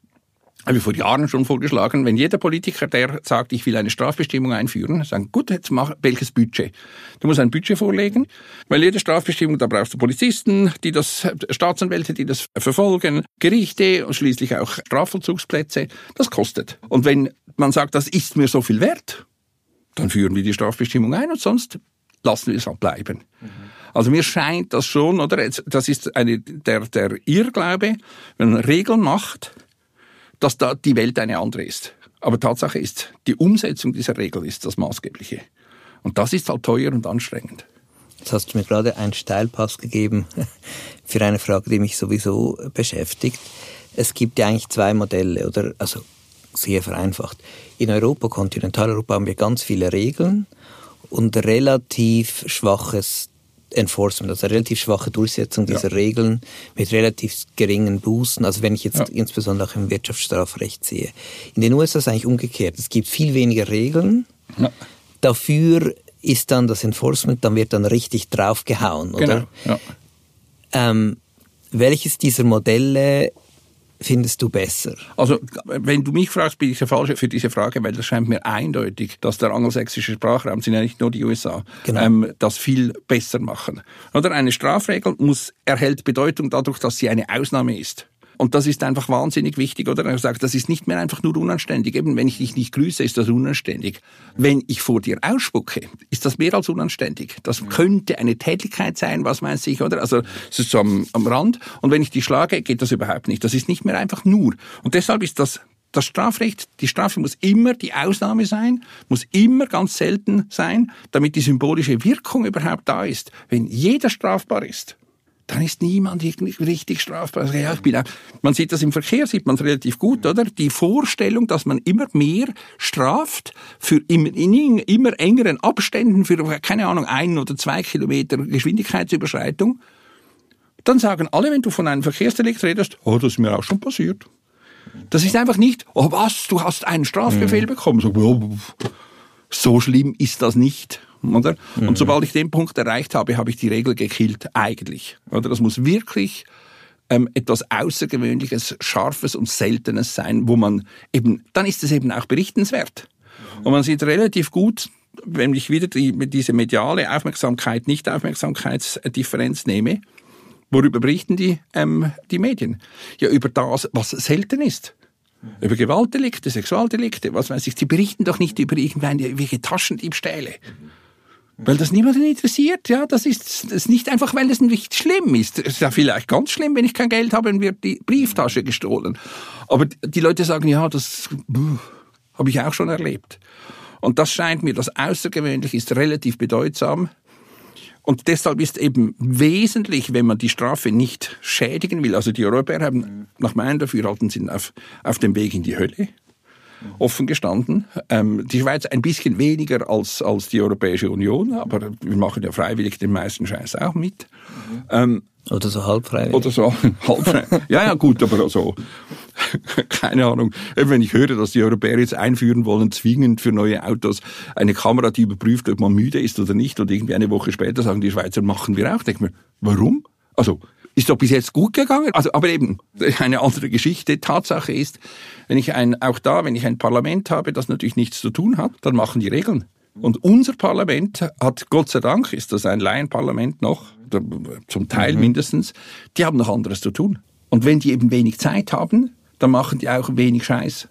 habe ich vor Jahren schon vorgeschlagen, wenn jeder Politiker, der sagt, ich will eine Strafbestimmung einführen, sagen, gut, jetzt mach welches Budget? Du musst ein Budget vorlegen, weil jede Strafbestimmung, da brauchst du Polizisten, die das, Staatsanwälte, die das verfolgen, Gerichte und schließlich auch Strafvollzugsplätze. Das kostet. Und wenn man sagt, das ist mir so viel wert, dann führen wir die Strafbestimmung ein und sonst lassen wir es halt bleiben. Mhm. Also mir scheint das schon, oder? Das ist eine, der, der Irrglaube, wenn man Regeln macht, dass da die Welt eine andere ist. Aber Tatsache ist, die Umsetzung dieser Regel ist das Maßgebliche. Und das ist halt teuer und anstrengend. Jetzt hast du mir gerade einen Steilpass gegeben für eine Frage, die mich sowieso beschäftigt. Es gibt ja eigentlich zwei Modelle, oder? Also sehr vereinfacht. In Europa, Kontinentaleuropa, haben wir ganz viele Regeln und relativ schwaches Enforcement, also relativ schwache Durchsetzung dieser ja. Regeln mit relativ geringen Bußen. Also wenn ich jetzt ja. insbesondere auch im Wirtschaftsstrafrecht sehe. In den U S A ist es eigentlich umgekehrt. Es gibt viel weniger Regeln. Ja. Dafür ist dann das Enforcement, dann wird dann richtig draufgehauen, oder? Genau. Ja. Ähm, welches dieser Modelle findest du besser? Also, wenn du mich fragst, bin ich der Falsche für diese Frage, weil das scheint mir eindeutig, dass der angelsächsische Sprachraum, sind ja nicht nur die U S A, genau. ähm, das viel besser machen. Oder eine Strafregel muss, erhält Bedeutung dadurch, dass sie eine Ausnahme ist. Und das ist einfach wahnsinnig wichtig, oder? Er sagt, das ist nicht mehr einfach nur unanständig. Eben, wenn ich dich nicht grüße, ist das unanständig. Wenn ich vor dir ausspucke, ist das mehr als unanständig. Das könnte eine Tätigkeit sein, was weiß ich, oder? Also, es ist so am, am Rand. Und wenn ich dich schlage, geht das überhaupt nicht. Das ist nicht mehr einfach nur. Und deshalb ist das, das Strafrecht, die Strafe muss immer die Ausnahme sein, muss immer ganz selten sein, damit die symbolische Wirkung überhaupt da ist. Wenn jeder strafbar ist, dann ist niemand richtig strafbar. Ja, ich bin auch, man sieht das im Verkehr, sieht man es relativ gut, oder? Die Vorstellung, dass man immer mehr straft für in, in immer engeren Abständen für, keine Ahnung, ein oder zwei Kilometer Geschwindigkeitsüberschreitung. Dann sagen alle, wenn du von einem Verkehrsdelikt redest, oh, das ist mir auch schon passiert. Das ist einfach nicht, oh was, du hast einen Strafbefehl mhm. bekommen. So, oh, so schlimm ist das nicht. Oder? Mhm. Und sobald ich den Punkt erreicht habe, habe ich die Regel gekillt, eigentlich. Oder? Das muss wirklich ähm, etwas Außergewöhnliches, Scharfes und Seltenes sein, wo man eben, dann ist es eben auch berichtenswert. Mhm. Und man sieht relativ gut, wenn ich wieder die, diese mediale Aufmerksamkeit, Nicht-Aufmerksamkeitsdifferenz nehme, worüber berichten die, ähm, die Medien? Ja, über das, was selten ist. Über Gewaltdelikte, Sexualdelikte, was weiß ich. Sie berichten doch nicht über irgendwelche Taschendiebstähle. Weil das niemanden interessiert, ja, das ist, das ist nicht einfach, weil es nicht schlimm ist. Es ist ja vielleicht ganz schlimm, wenn ich kein Geld habe und wird die Brieftasche gestohlen. Aber die Leute sagen, ja, das habe ich auch schon erlebt. Und das scheint mir, das Außergewöhnliche ist relativ bedeutsam. Und deshalb ist eben wesentlich, wenn man die Strafe nicht schädigen will. Also die Europäer haben nach meinem Dafürhalten sind auf, auf dem Weg in die Hölle. Offen gestanden. Ähm, die Schweiz ein bisschen weniger als, als die Europäische Union, aber wir machen ja freiwillig den meisten Scheiß auch mit. Mhm. Ähm, oder so halb freiwillig. Oder so halb freiwillig. Ja, ja, gut, aber so. keine Ahnung, wenn ich höre, dass die Europäer jetzt einführen wollen, zwingend für neue Autos eine Kamera, die überprüft, ob man müde ist oder nicht, und irgendwie eine Woche später sagen die Schweizer, machen wir auch. Denke ich mir, warum? Also, ist doch bis jetzt gut gegangen. Also, aber eben, eine andere Geschichte. Tatsache ist, wenn ich ein, auch da, wenn ich ein Parlament habe, das natürlich nichts zu tun hat, dann machen die Regeln. Und unser Parlament hat, Gott sei Dank, ist das ein Laienparlament noch, zum Teil mhm. mindestens, die haben noch anderes zu tun. Und wenn die eben wenig Zeit haben, dann machen die auch wenig Scheiß.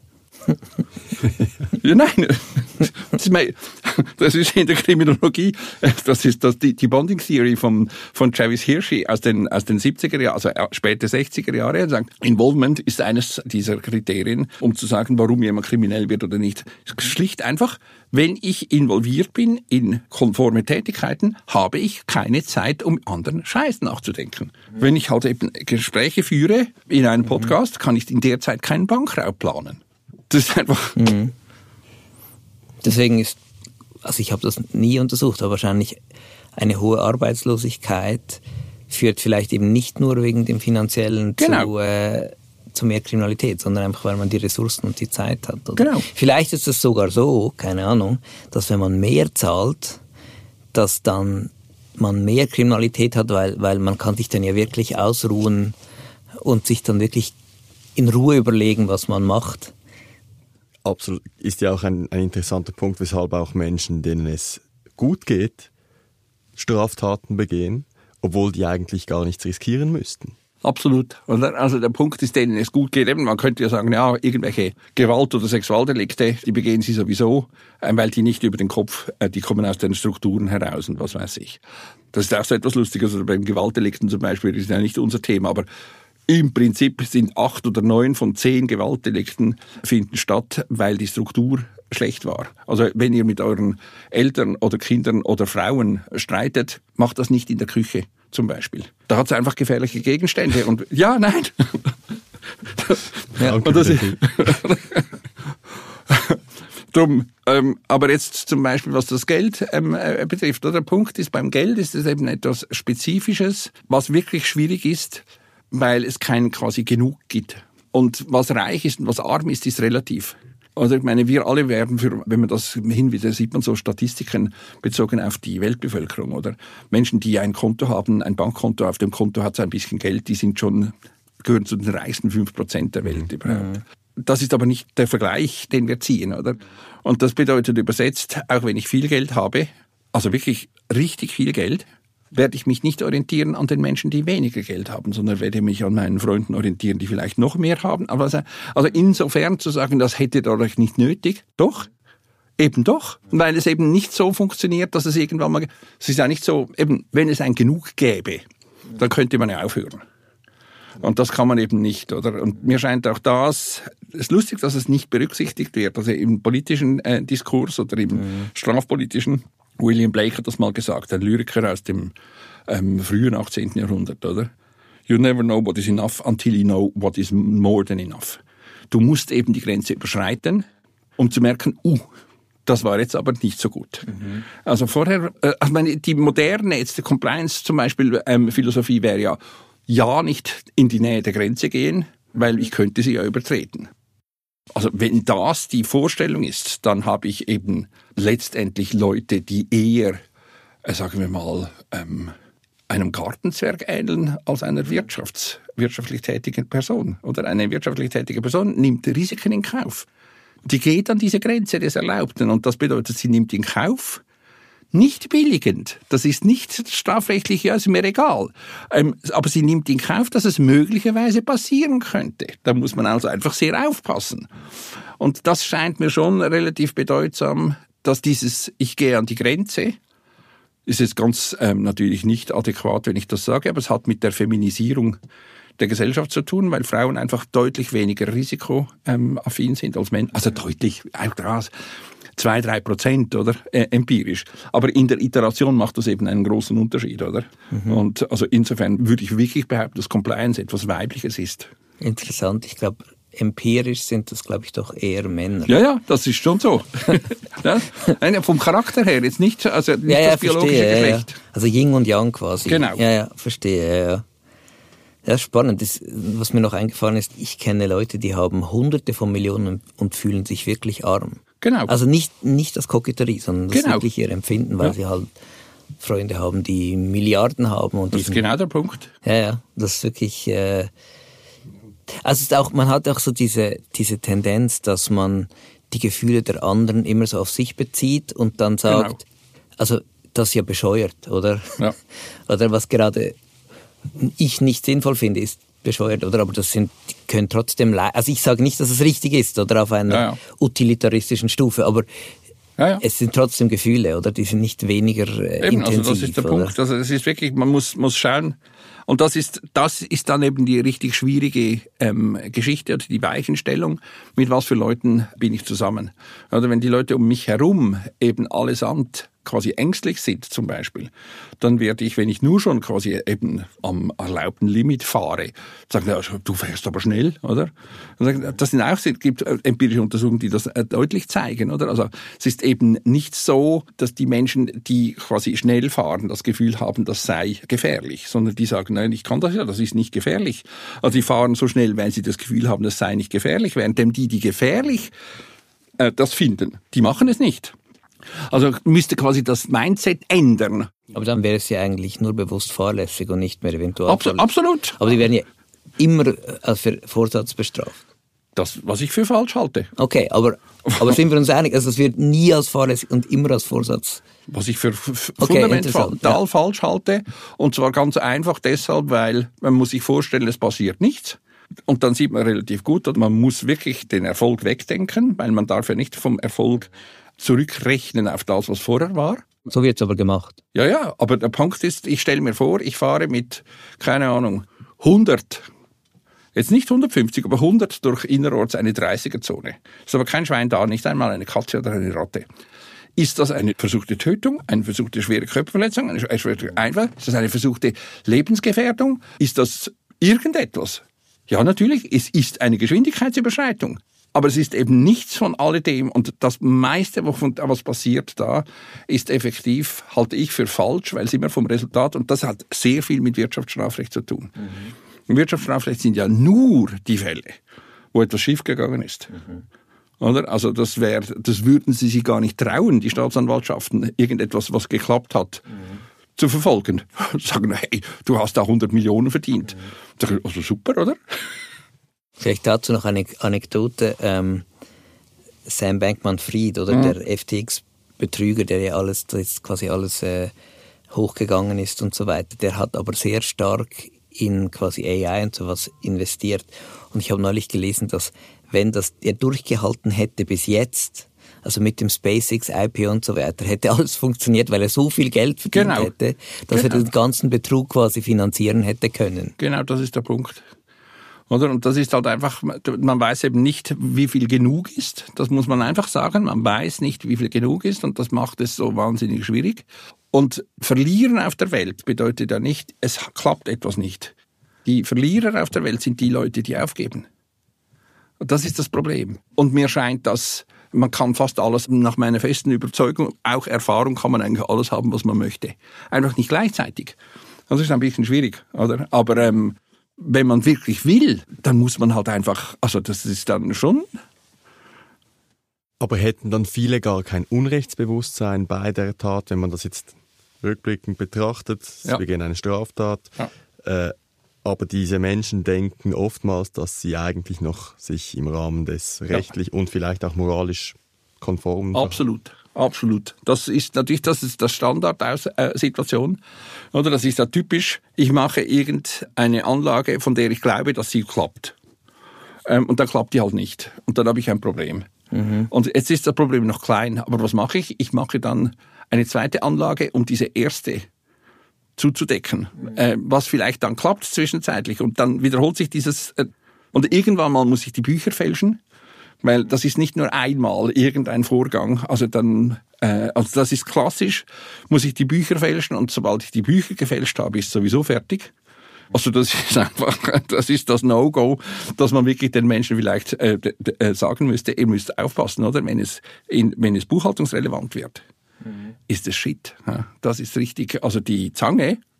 Ja, nein, das ist, mein, das ist in der Kriminologie, das ist das, die, die Bonding Theory von, von Travis Hirschi aus den, aus den siebziger Jahren, also späte sechziger Jahre. Er sagt, Involvement ist eines dieser Kriterien, um zu sagen, warum jemand kriminell wird oder nicht. Schlicht einfach, wenn ich involviert bin in konforme Tätigkeiten, habe ich keine Zeit, um anderen Scheiß nachzudenken. Wenn ich halt eben Gespräche führe in einem Podcast, kann ich in der Zeit keinen Bankraub planen. Das ist einfach... Mhm. Deswegen ist, also ich habe das nie untersucht, aber wahrscheinlich eine hohe Arbeitslosigkeit führt vielleicht eben nicht nur wegen dem Finanziellen genau. zu, äh, zu mehr Kriminalität, sondern einfach, weil man die Ressourcen und die Zeit hat. Oder? Genau. Vielleicht ist es sogar so, keine Ahnung, dass wenn man mehr zahlt, dass dann man mehr Kriminalität hat, weil, weil man kann sich dann ja wirklich ausruhen und sich dann wirklich in Ruhe überlegen, was man macht. Absolut. Ist ja auch ein, ein interessanter Punkt, weshalb auch Menschen, denen es gut geht, Straftaten begehen, obwohl die eigentlich gar nichts riskieren müssten. Absolut. Also der Punkt ist, denen es gut geht. Eben, man könnte ja sagen, ja, irgendwelche Gewalt- oder Sexualdelikte, die begehen sie sowieso, weil die nicht über den Kopf, die kommen aus den Strukturen heraus und was weiß ich. Das ist auch so etwas Lustiges. Also bei den Gewaltdelikten zum Beispiel, das ist ja nicht unser Thema, aber im Prinzip sind acht oder neun von zehn Gewaltdelikten finden statt, weil die Struktur schlecht war. Also wenn ihr mit euren Eltern oder Kindern oder Frauen streitet, macht das nicht in der Küche zum Beispiel. Da hat es einfach gefährliche Gegenstände. Und ja, nein. Ja, und das ist Drum, ähm, aber jetzt zum Beispiel, was das Geld ähm, äh, betrifft. Der Punkt ist, beim Geld ist es eben etwas Spezifisches, was wirklich schwierig ist, weil es keinen quasi genug gibt. Und was reich ist und was arm ist, ist relativ. Also ich meine, wir alle werden, für, wenn man das hin wieder sieht, man so Statistiken bezogen auf die Weltbevölkerung, oder? Menschen, die ein Konto haben, ein Bankkonto, auf dem Konto hat so ein bisschen Geld, die sind schon, gehören zu den reichsten fünf Prozent der Welt überhaupt. Mhm. Das ist aber nicht der Vergleich, den wir ziehen, oder? Und das bedeutet übersetzt, auch wenn ich viel Geld habe, also wirklich richtig viel Geld, werde ich mich nicht orientieren an den Menschen, die weniger Geld haben, sondern werde mich an meinen Freunden orientieren, die vielleicht noch mehr haben. Aber also, also insofern zu sagen, das hätte dadurch nicht nötig, doch, eben doch, weil es eben nicht so funktioniert, dass es irgendwann mal, es ist ja nicht so, eben, wenn es ein Genug gäbe, dann könnte man ja aufhören. Und das kann man eben nicht, oder? Und mir scheint auch das, es ist lustig, dass es nicht berücksichtigt wird, also im politischen äh, Diskurs oder im mhm. strafpolitischen. William Blake hat das mal gesagt, ein Lyriker aus dem ähm, frühen achtzehnten Jahrhundert, oder? You never know what is enough until you know what is more than enough. Du musst eben die Grenze überschreiten, um zu merken, uh, das war jetzt aber nicht so gut. Mhm. Also vorher, äh, ich meine, die moderne, jetzt die Compliance zum Beispiel, ähm, Philosophie wäre ja, ja nicht in die Nähe der Grenze gehen, weil ich könnte sie ja übertreten. Also wenn das die Vorstellung ist, dann habe ich eben letztendlich Leute, die eher, äh, sagen wir mal, ähm, einem Gartenzwerg ähneln als einer Wirtschafts-, wirtschaftlich tätigen Person. Oder eine wirtschaftlich tätige Person nimmt Risiken in Kauf. Die geht an diese Grenze des Erlaubten und das bedeutet, sie nimmt in Kauf, nicht billigend, das ist nicht strafrechtlich, ja, ist mir egal. Ähm, aber sie nimmt in Kauf, dass es möglicherweise passieren könnte. Da muss man also einfach sehr aufpassen. Und das scheint mir schon relativ bedeutsam, dass dieses Ich gehe an die Grenze, ist jetzt ganz ähm, natürlich nicht adäquat, wenn ich das sage, aber es hat mit der Feminisierung der Gesellschaft zu tun, weil Frauen einfach deutlich weniger risikoaffin ähm, sind als Männer. Also deutlich, auch das. Zwei, drei Prozent, oder? Äh, empirisch. Aber in der Iteration macht das eben einen großen Unterschied, oder? Mhm. Und also insofern würde ich wirklich behaupten, dass Compliance etwas Weibliches ist. Interessant. Ich glaube, empirisch sind das, glaube ich, doch eher Männer. Ja, ja, das ist schon so. Ja? Nein, vom Charakter her, jetzt nicht, also nicht ja, ja, das biologische verstehe, Geschlecht. Ja, ja. Also Yin und Yang quasi. Genau. Ja, ja, verstehe, ja, ja. Ja, spannend. Das, was mir noch eingefallen ist, ich kenne Leute, die haben Hunderte von Millionen und fühlen sich wirklich arm. Genau. Also nicht, nicht das Koketterie, sondern das genau. wirklich ihr Empfinden, weil ja. sie halt Freunde haben, die Milliarden haben. Und das diesen, ist genau der Punkt. Ja, ja, das ist wirklich... Äh, also es ist auch, man hat auch so diese, diese Tendenz, dass man die Gefühle der anderen immer so auf sich bezieht und dann sagt, genau. also das ist ja bescheuert, oder? Ja. Oder was gerade ich nicht sinnvoll finde, ist bescheuert, oder? Aber das sind, die können trotzdem, le- also ich sage nicht, dass es richtig ist, oder auf einer ja, ja. utilitaristischen Stufe, aber ja, ja. es sind trotzdem Gefühle, oder? Die sind nicht weniger äh, Eben, intensiv. Also das ist der oder? Punkt. Also es ist wirklich, man muss, muss schauen. Und das ist, das ist dann eben die richtig schwierige ähm, Geschichte oder die Weichenstellung. Mit was für Leuten bin ich zusammen? Oder wenn die Leute um mich herum eben allesamt quasi ängstlich sind zum Beispiel, dann werde ich, wenn ich nur schon quasi eben am erlaubten Limit fahre, sagen, ja, du fährst aber schnell, oder? Das sind auch, es gibt empirische Untersuchungen, die das deutlich zeigen, oder? Also es ist eben nicht so, dass die Menschen, die quasi schnell fahren, das Gefühl haben, das sei gefährlich, sondern die sagen, nein, ich kann das ja, das ist nicht gefährlich. Also die fahren so schnell, weil sie das Gefühl haben, das sei nicht gefährlich, währenddem die, die gefährlich äh, das finden, die machen es nicht. Also müsste quasi das Mindset ändern. Aber dann wäre es ja eigentlich nur bewusst fahrlässig und nicht mehr eventuell. Abs- absolut. Aber die werden ja immer als für Vorsatz bestraft. Das, was ich für falsch halte. Okay, aber, aber sind wir uns einig, also es wird nie als fahrlässig und immer als Vorsatz. Was ich für f- okay, fundamental ja. falsch halte. Und zwar ganz einfach deshalb, weil man muss sich vorstellen, es passiert nichts. Und dann sieht man relativ gut, man muss wirklich den Erfolg wegdenken, weil man darf ja nicht vom Erfolg zurückrechnen auf das, was vorher war. So wird es aber gemacht. Ja, ja, aber der Punkt ist, ich stelle mir vor, ich fahre mit, keine Ahnung, hundert, jetzt nicht hundertfünfzig, aber hundert durch innerorts eine dreißiger-Zone. Ist aber kein Schwein da, nicht einmal eine Katze oder eine Ratte. Ist das eine versuchte Tötung, eine versuchte schwere Körperverletzung, eine schwere Einfall? Ist das eine versuchte Lebensgefährdung? Ist das irgendetwas? Ja, natürlich, es ist eine Geschwindigkeitsüberschreitung. Aber es ist eben nichts von alledem. Und das meiste, was passiert da, ist effektiv, halte ich für falsch, weil es immer vom Resultat, und das hat sehr viel mit Wirtschaftsstrafrecht zu tun. Mhm. Im Wirtschaftsstrafrecht sind ja nur die Fälle, wo etwas schiefgegangen ist. Mhm. Oder? Also das wäre, das würden sie sich gar nicht trauen, die Staatsanwaltschaften, irgendetwas, was geklappt hat, mhm. zu verfolgen. Sagen, hey, du hast da hundert Millionen verdient. Mhm. Sag, also super, oder? Vielleicht dazu noch eine Anekdote. Ähm, Sam Bankman-Fried, oder mhm. der F T X-Betrüger, der ja alles, das ist quasi alles äh, hochgegangen ist und so weiter, der hat aber sehr stark in quasi A I und sowas investiert. Und ich habe neulich gelesen, dass wenn das er durchgehalten hätte bis jetzt, also mit dem SpaceX I P O und so weiter, hätte alles funktioniert, weil er so viel Geld verdient genau. hätte, dass genau. er den ganzen Betrug quasi finanzieren hätte können. Genau, das ist der Punkt. Oder? Und das ist halt einfach, man weiß eben nicht, wie viel genug ist. Das muss man einfach sagen. Man weiß nicht, wie viel genug ist und das macht es so wahnsinnig schwierig. Und verlieren auf der Welt bedeutet ja nicht, es klappt etwas nicht. Die Verlierer auf der Welt sind die Leute, die aufgeben. Und das ist das Problem. Und mir scheint, dass man kann fast alles, nach meiner festen Überzeugung, auch Erfahrung kann man eigentlich alles haben, was man möchte. Einfach nicht gleichzeitig. Das ist ein bisschen schwierig, oder? Aber ähm, wenn man wirklich will, dann muss man halt einfach, also das ist dann schon. Aber hätten dann viele gar kein Unrechtsbewusstsein bei der Tat, wenn man das jetzt rückblickend betrachtet, sie ja. begehen eine Straftat, ja. äh, aber diese Menschen denken oftmals, dass sie eigentlich noch sich im Rahmen des rechtlich ja. und vielleicht auch moralisch konformen. Absolut. Absolut. Das ist natürlich, das ist das Standardsituation. Oder das ist ja typisch. Ich mache irgendeine Anlage, von der ich glaube, dass sie klappt. Ähm, und dann klappt die halt nicht. Und dann habe ich ein Problem. Mhm. Und jetzt ist das Problem noch klein. Aber was mache ich? Ich mache dann eine zweite Anlage, um diese erste zuzudecken. Mhm. Äh, was vielleicht dann klappt zwischenzeitlich. Und dann wiederholt sich dieses, äh, und irgendwann mal muss ich die Bücher fälschen. Weil das ist nicht nur einmal irgendein Vorgang. Also dann, äh, also das ist klassisch, muss ich die Bücher fälschen und sobald ich die Bücher gefälscht habe, ist sowieso fertig. Also das ist einfach, das ist das No-Go, dass man wirklich den Menschen vielleicht äh, äh, sagen müsste, ihr müsst aufpassen, oder? Wenn es, in, wenn es buchhaltungsrelevant wird, mhm. ist es Shit. Ja, das ist richtig. Also die Zange,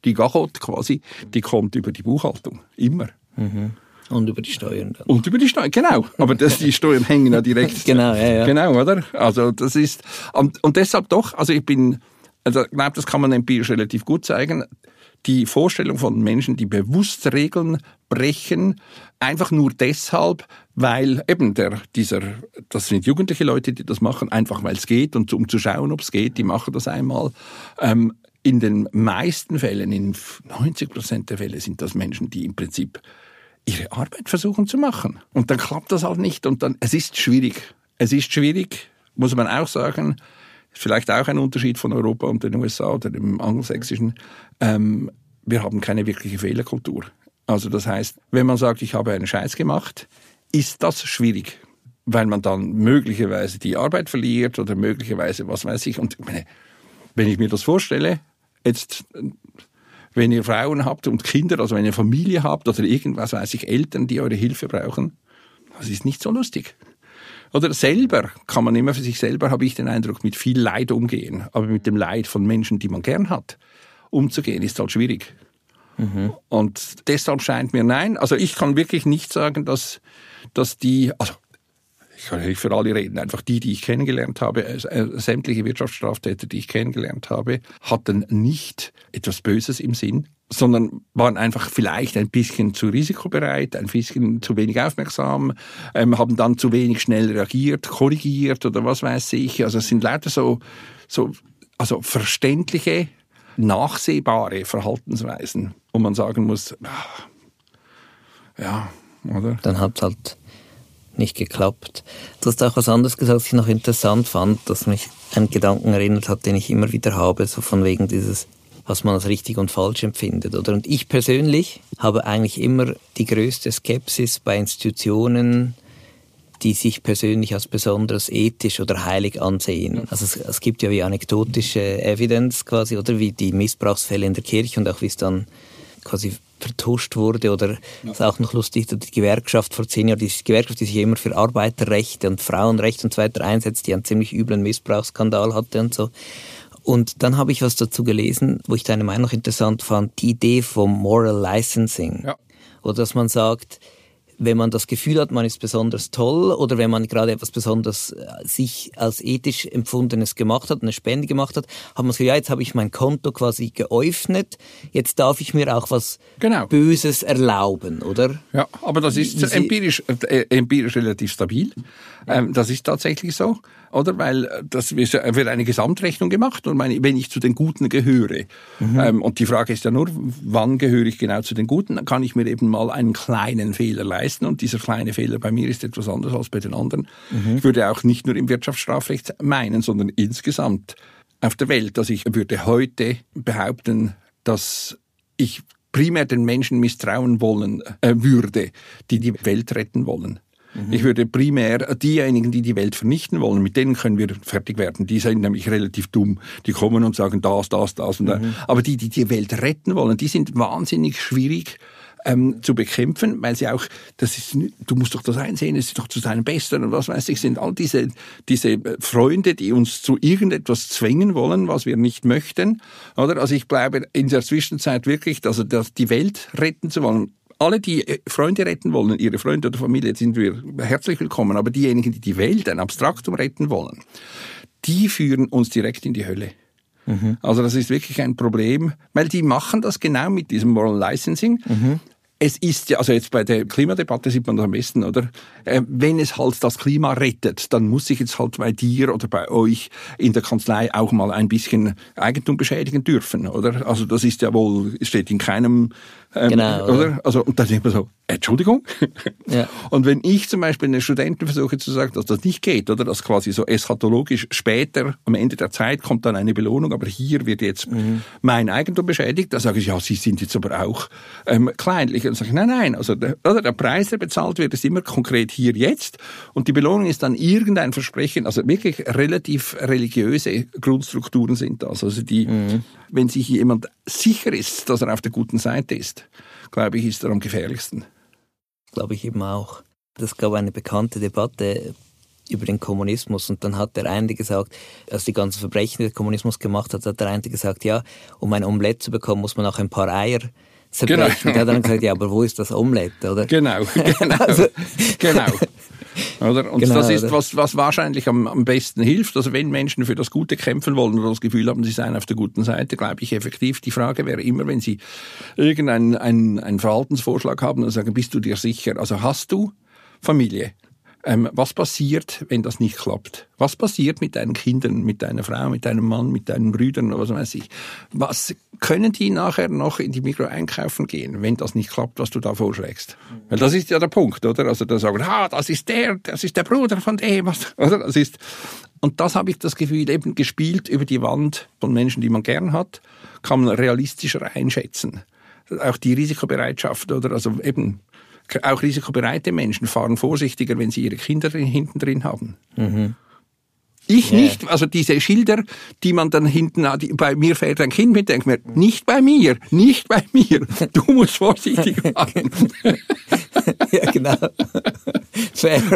die Garotte quasi, die kommt über die Buchhaltung. Immer. Mhm. Und über die Steuern dann. Und über die Steuern, genau. Aber das, die Steuern hängen ja direkt. Genau, ja, ja. Genau, oder? Also das ist, und, und deshalb doch, also ich bin, also ich glaube, das kann man empirisch relativ gut zeigen, die Vorstellung von Menschen, die bewusst Regeln brechen, einfach nur deshalb, weil eben der, dieser, das sind jugendliche Leute, die das machen, einfach weil es geht und um zu schauen, ob es geht, die machen das einmal. Ähm, in den meisten Fällen, in neunzig Prozent der Fälle sind das Menschen, die im Prinzip ihre Arbeit versuchen zu machen. Und dann klappt das halt nicht und dann, es ist schwierig. Es ist schwierig, muss man auch sagen, vielleicht auch ein Unterschied von Europa und den U S A oder dem Angelsächsischen. Ähm, wir haben keine wirkliche Fehlerkultur. Also das heißt, wenn man sagt, ich habe einen Scheiß gemacht, ist das schwierig, weil man dann möglicherweise die Arbeit verliert oder möglicherweise was weiß ich. Und ich meine, wenn ich mir das vorstelle, jetzt, wenn ihr Frauen habt und Kinder, also wenn ihr Familie habt oder irgendwas weiß ich, Eltern, die eure Hilfe brauchen, das ist nicht so lustig. Oder selber kann man immer für sich selber, habe ich den Eindruck, mit viel Leid umgehen. Aber mit dem Leid von Menschen, die man gern hat, umzugehen, ist halt schwierig. Mhm. Und deshalb scheint mir nein. Also ich kann wirklich nicht sagen, dass, dass die, also ich kann nicht für alle reden, einfach die, die ich kennengelernt habe, äh, sämtliche Wirtschaftsstraftäter, die ich kennengelernt habe, hatten nicht etwas Böses im Sinn, sondern waren einfach vielleicht ein bisschen zu risikobereit, ein bisschen zu wenig aufmerksam, ähm, haben dann zu wenig schnell reagiert, korrigiert oder was weiß ich. Also es sind lauter so, so also verständliche, nachsehbare Verhaltensweisen, wo man sagen muss, ja, oder? Dann hat es halt nicht geklappt. Du hast auch was anderes gesagt, was ich noch interessant fand, dass mich an einen Gedanken erinnert hat, den ich immer wieder habe, so von wegen dieses, was man als richtig und falsch empfindet, oder? Und ich persönlich habe eigentlich immer die größte Skepsis bei Institutionen, die sich persönlich als besonders ethisch oder heilig ansehen. Also es, es gibt ja wie anekdotische Evidenz quasi, oder wie die Missbrauchsfälle in der Kirche und auch wie es dann quasi vertuscht wurde, oder ja. Ist auch noch lustig, die Gewerkschaft vor zehn Jahren, die Gewerkschaft, die sich immer für Arbeiterrechte und Frauenrechte und so weiter einsetzt, die einen ziemlich üblen Missbrauchsskandal hatte und so. Und dann habe ich was dazu gelesen, wo ich deine Meinung noch interessant fand, die Idee vom Moral Licensing. Ja. Oder dass man sagt, wenn man das Gefühl hat, man ist besonders toll oder wenn man gerade etwas besonders sich als ethisch Empfundenes gemacht hat, eine Spende gemacht hat, hat man gesagt, ja, jetzt habe ich mein Konto quasi geöffnet, jetzt darf ich mir auch was genau. Böses erlauben, oder? Ja, aber das ist Wie, empirisch, äh, empirisch relativ stabil. Ähm, das ist tatsächlich so, oder? Weil das wird eine Gesamtrechnung gemacht und meine, wenn ich zu den Guten gehöre, mhm. ähm, und die Frage ist ja nur, wann gehöre ich genau zu den Guten, dann kann ich mir eben mal einen kleinen Fehler leisten. Und dieser kleine Fehler bei mir ist etwas anderes als bei den anderen. Mhm. Ich würde auch nicht nur im Wirtschaftsstrafrecht meinen, sondern insgesamt auf der Welt. Also ich würde heute behaupten, dass ich primär den Menschen misstrauen wollen äh, würde, die die Welt retten wollen. Mhm. Ich würde primär diejenigen, die die Welt vernichten wollen, mit denen können wir fertig werden. Die sind nämlich relativ dumm. Die kommen und sagen das, das, das und mhm. das. Aber die, die die Welt retten wollen, die sind wahnsinnig schwierig Ähm, zu bekämpfen, weil sie auch, das ist, du musst doch das einsehen, es ist doch zu deinem Besten und was weiß ich, sind all diese, diese Freunde, die uns zu irgendetwas zwängen wollen, was wir nicht möchten, oder? Also ich glaube in der Zwischenzeit wirklich, also dass die Welt retten zu wollen, alle, die Freunde retten wollen, ihre Freunde oder Familie, sind wir herzlich willkommen, aber diejenigen, die die Welt, ein Abstraktum retten wollen, die führen uns direkt in die Hölle. Mhm. Also das ist wirklich ein Problem, weil die machen das genau mit diesem Moral Licensing. Mhm. Es ist ja, also jetzt bei der Klimadebatte sieht man das am besten, oder? Äh, wenn es halt das Klima rettet, dann muss ich jetzt halt bei dir oder bei euch in der Kanzlei auch mal ein bisschen Eigentum beschädigen dürfen, oder? Also das ist ja wohl, steht in keinem, ähm, genau, oder? oder? Also, und dann denkt man so, Entschuldigung? Ja. Und wenn ich zum Beispiel den Studenten versuche zu sagen, dass das nicht geht, oder? Dass quasi so eschatologisch später, am Ende der Zeit kommt dann eine Belohnung, aber hier wird jetzt mhm. mein Eigentum beschädigt, da sage ich, ja, Sie sind jetzt aber auch ähm, kleinlich. Und sage ich, nein, nein, also der, oder der Preis, der bezahlt wird, ist immer konkret hier jetzt und die Belohnung ist dann irgendein Versprechen, also wirklich relativ religiöse Grundstrukturen sind das. Also die, mhm. wenn sich jemand sicher ist, dass er auf der guten Seite ist, glaube ich, ist er am gefährlichsten. Glaube ich eben auch. Es gab eine bekannte Debatte über den Kommunismus. Und dann hat der eine gesagt, als die ganzen Verbrechen, die der Kommunismus gemacht hat, hat der eine gesagt, ja, um ein Omelett zu bekommen, muss man auch ein paar Eier zerbrechen. Genau. Der hat dann gesagt, ja, aber wo ist das Omelett, oder? Genau, genau, also, genau. Oder? Und genau, das ist, was, was wahrscheinlich am, am besten hilft. Also wenn Menschen für das Gute kämpfen wollen oder das Gefühl haben, sie seien auf der guten Seite, glaube ich effektiv. Die Frage wäre immer, wenn sie irgendeinen einen, einen Verhaltensvorschlag haben und sagen, bist du dir sicher? Also hast du Familie? Ähm, was passiert, wenn das nicht klappt? Was passiert mit deinen Kindern, mit deiner Frau, mit deinem Mann, mit deinen Brüdern, was weiß ich? Was können die nachher noch in die Migros einkaufen gehen, wenn das nicht klappt, was du da vorschlägst? Weil das ist ja der Punkt, oder? Also da sagen, ah, das ist der, das ist der Bruder von dem, was, oder? Das ist, und das habe ich das Gefühl, eben gespielt über die Wand von Menschen, die man gern hat, kann man realistischer einschätzen. Auch die Risikobereitschaft, oder? Also eben, auch risikobereite Menschen fahren vorsichtiger, wenn sie ihre Kinder hinten drin haben. Mhm. Ich yeah. nicht, also diese Schilder, die man dann hinten, die, bei mir fährt ein Kind mit, denkt mir, nicht bei mir, nicht bei mir, du musst vorsichtig fahren. Ja, genau. Fair.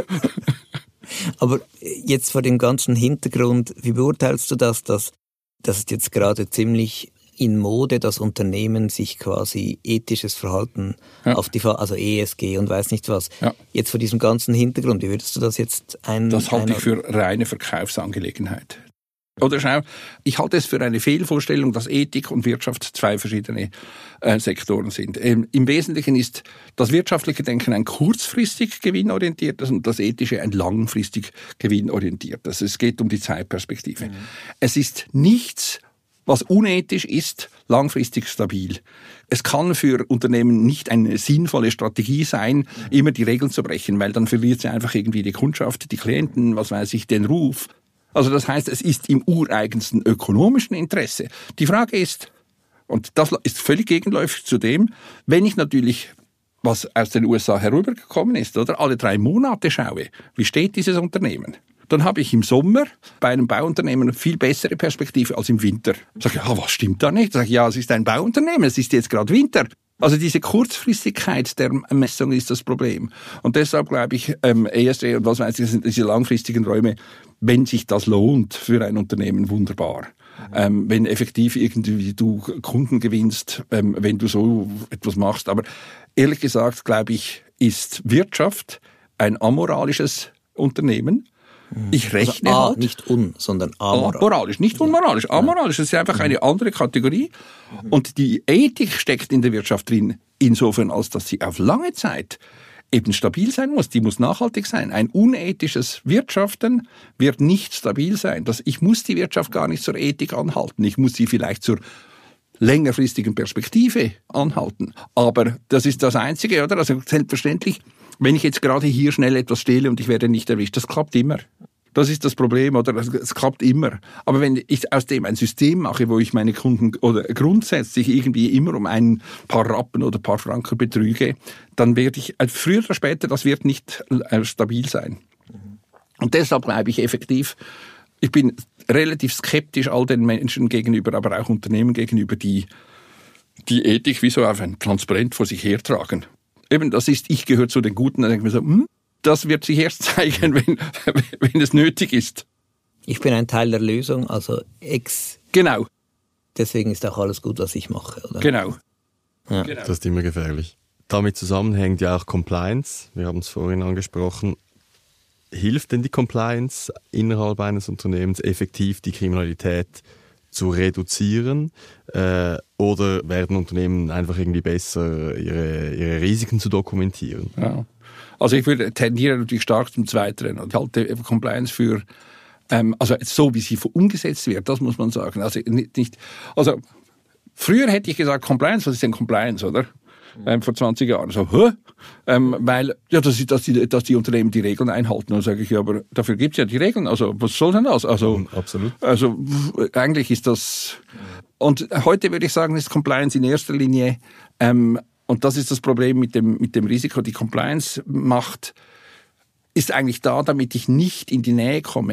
Aber jetzt vor dem ganzen Hintergrund, wie beurteilst du das, dass das ist jetzt gerade ziemlich in Mode, dass Unternehmen sich quasi ethisches Verhalten ja. auf die, also E S G und weiß nicht was. Ja. Jetzt vor diesem ganzen Hintergrund, wie würdest du das jetzt ein... Das halte ich für reine Verkaufsangelegenheit. Oder schau, ich halte es für eine Fehlvorstellung, dass Ethik und Wirtschaft zwei verschiedene äh, Sektoren sind. Ähm, Im Wesentlichen ist das wirtschaftliche Denken ein kurzfristig gewinnorientiertes und das ethische ein langfristig gewinnorientiertes. Es geht um die Zeitperspektive. Mhm. Es ist nichts, was unethisch ist, langfristig stabil. Es kann für Unternehmen nicht eine sinnvolle Strategie sein, immer die Regeln zu brechen, weil dann verliert sie einfach irgendwie die Kundschaft, die Klienten, was weiß ich, den Ruf. Also das heißt, es ist im ureigensten ökonomischen Interesse. Die Frage ist, und das ist völlig gegenläufig zu dem, wenn ich natürlich, was aus den U S A herübergekommen ist, oder alle drei Monate schaue, wie steht dieses Unternehmen? Dann habe ich im Sommer bei einem Bauunternehmen eine viel bessere Perspektive als im Winter. Ich sage, ja, was stimmt da nicht? Ich sage, ja, es ist ein Bauunternehmen, es ist jetzt gerade Winter. Also diese Kurzfristigkeit der Messung ist das Problem. Und deshalb glaube ich, ähm, E S G und was weiß ich, sind diese langfristigen Räume, wenn sich das lohnt für ein Unternehmen, wunderbar. Mhm. Ähm, wenn effektiv irgendwie du Kunden gewinnst, ähm, wenn du so etwas machst. Aber ehrlich gesagt, glaube ich, ist Wirtschaft ein amoralisches Unternehmen. Ich rechne also A, halt. Nicht un, sondern amoralisch. Amoralisch, nicht unmoralisch. Amoralisch, das ist einfach eine andere Kategorie. Und die Ethik steckt in der Wirtschaft drin, insofern als dass sie auf lange Zeit eben stabil sein muss. Die muss nachhaltig sein. Ein unethisches Wirtschaften wird nicht stabil sein. Das, ich muss die Wirtschaft gar nicht zur Ethik anhalten. Ich muss sie vielleicht zur längerfristigen Perspektive anhalten. Aber das ist das Einzige, oder? Also selbstverständlich, wenn ich jetzt gerade hier schnell etwas stehle und ich werde nicht erwischt, das klappt immer. Das ist das Problem, oder? Es klappt immer. Aber wenn ich aus dem ein System mache, wo ich meine Kunden oder grundsätzlich irgendwie immer um ein paar Rappen oder ein paar Franken betrüge, dann werde ich, früher oder später, das wird nicht stabil sein. Und deshalb glaube ich effektiv, ich bin relativ skeptisch all den Menschen gegenüber, aber auch Unternehmen gegenüber, die die Ethik wie so auf ein Transparent vor sich hertragen. Eben, das ist, ich gehöre zu den Guten, dann denke ich mir so, hm, das wird sich erst zeigen, wenn, wenn es nötig ist. Ich bin ein Teil der Lösung, also ex. Genau. Deswegen ist auch alles gut, was ich mache, oder? Genau. Ja. Genau. Das ist immer gefährlich. Damit zusammenhängt ja auch Compliance. Wir haben es vorhin angesprochen. Hilft denn die Compliance innerhalb eines Unternehmens effektiv, die Kriminalität zu reduzieren? Äh, oder werden Unternehmen einfach irgendwie besser, ihre, ihre Risiken zu dokumentieren? Ja. Also ich würde tendieren natürlich stark zum Zweiteren und halte Compliance für, ähm, also so wie sie umgesetzt wird, das muss man sagen. Also nicht, nicht also früher hätte ich gesagt, Compliance, was ist denn Compliance, oder? Ähm, vor zwanzig Jahren. So, hä? Ähm, weil, ja, das ist, dass die, dass die Unternehmen die Regeln einhalten. Und dann sage ich, ja, aber dafür gibt's ja die Regeln. Also, was soll denn das? Also, mhm, absolut. Also, eigentlich ist das, und heute würde ich sagen, ist Compliance in erster Linie, ähm, und das ist das Problem mit dem, mit dem Risiko, die Compliance macht, ist eigentlich da, damit ich nicht in die Nähe komme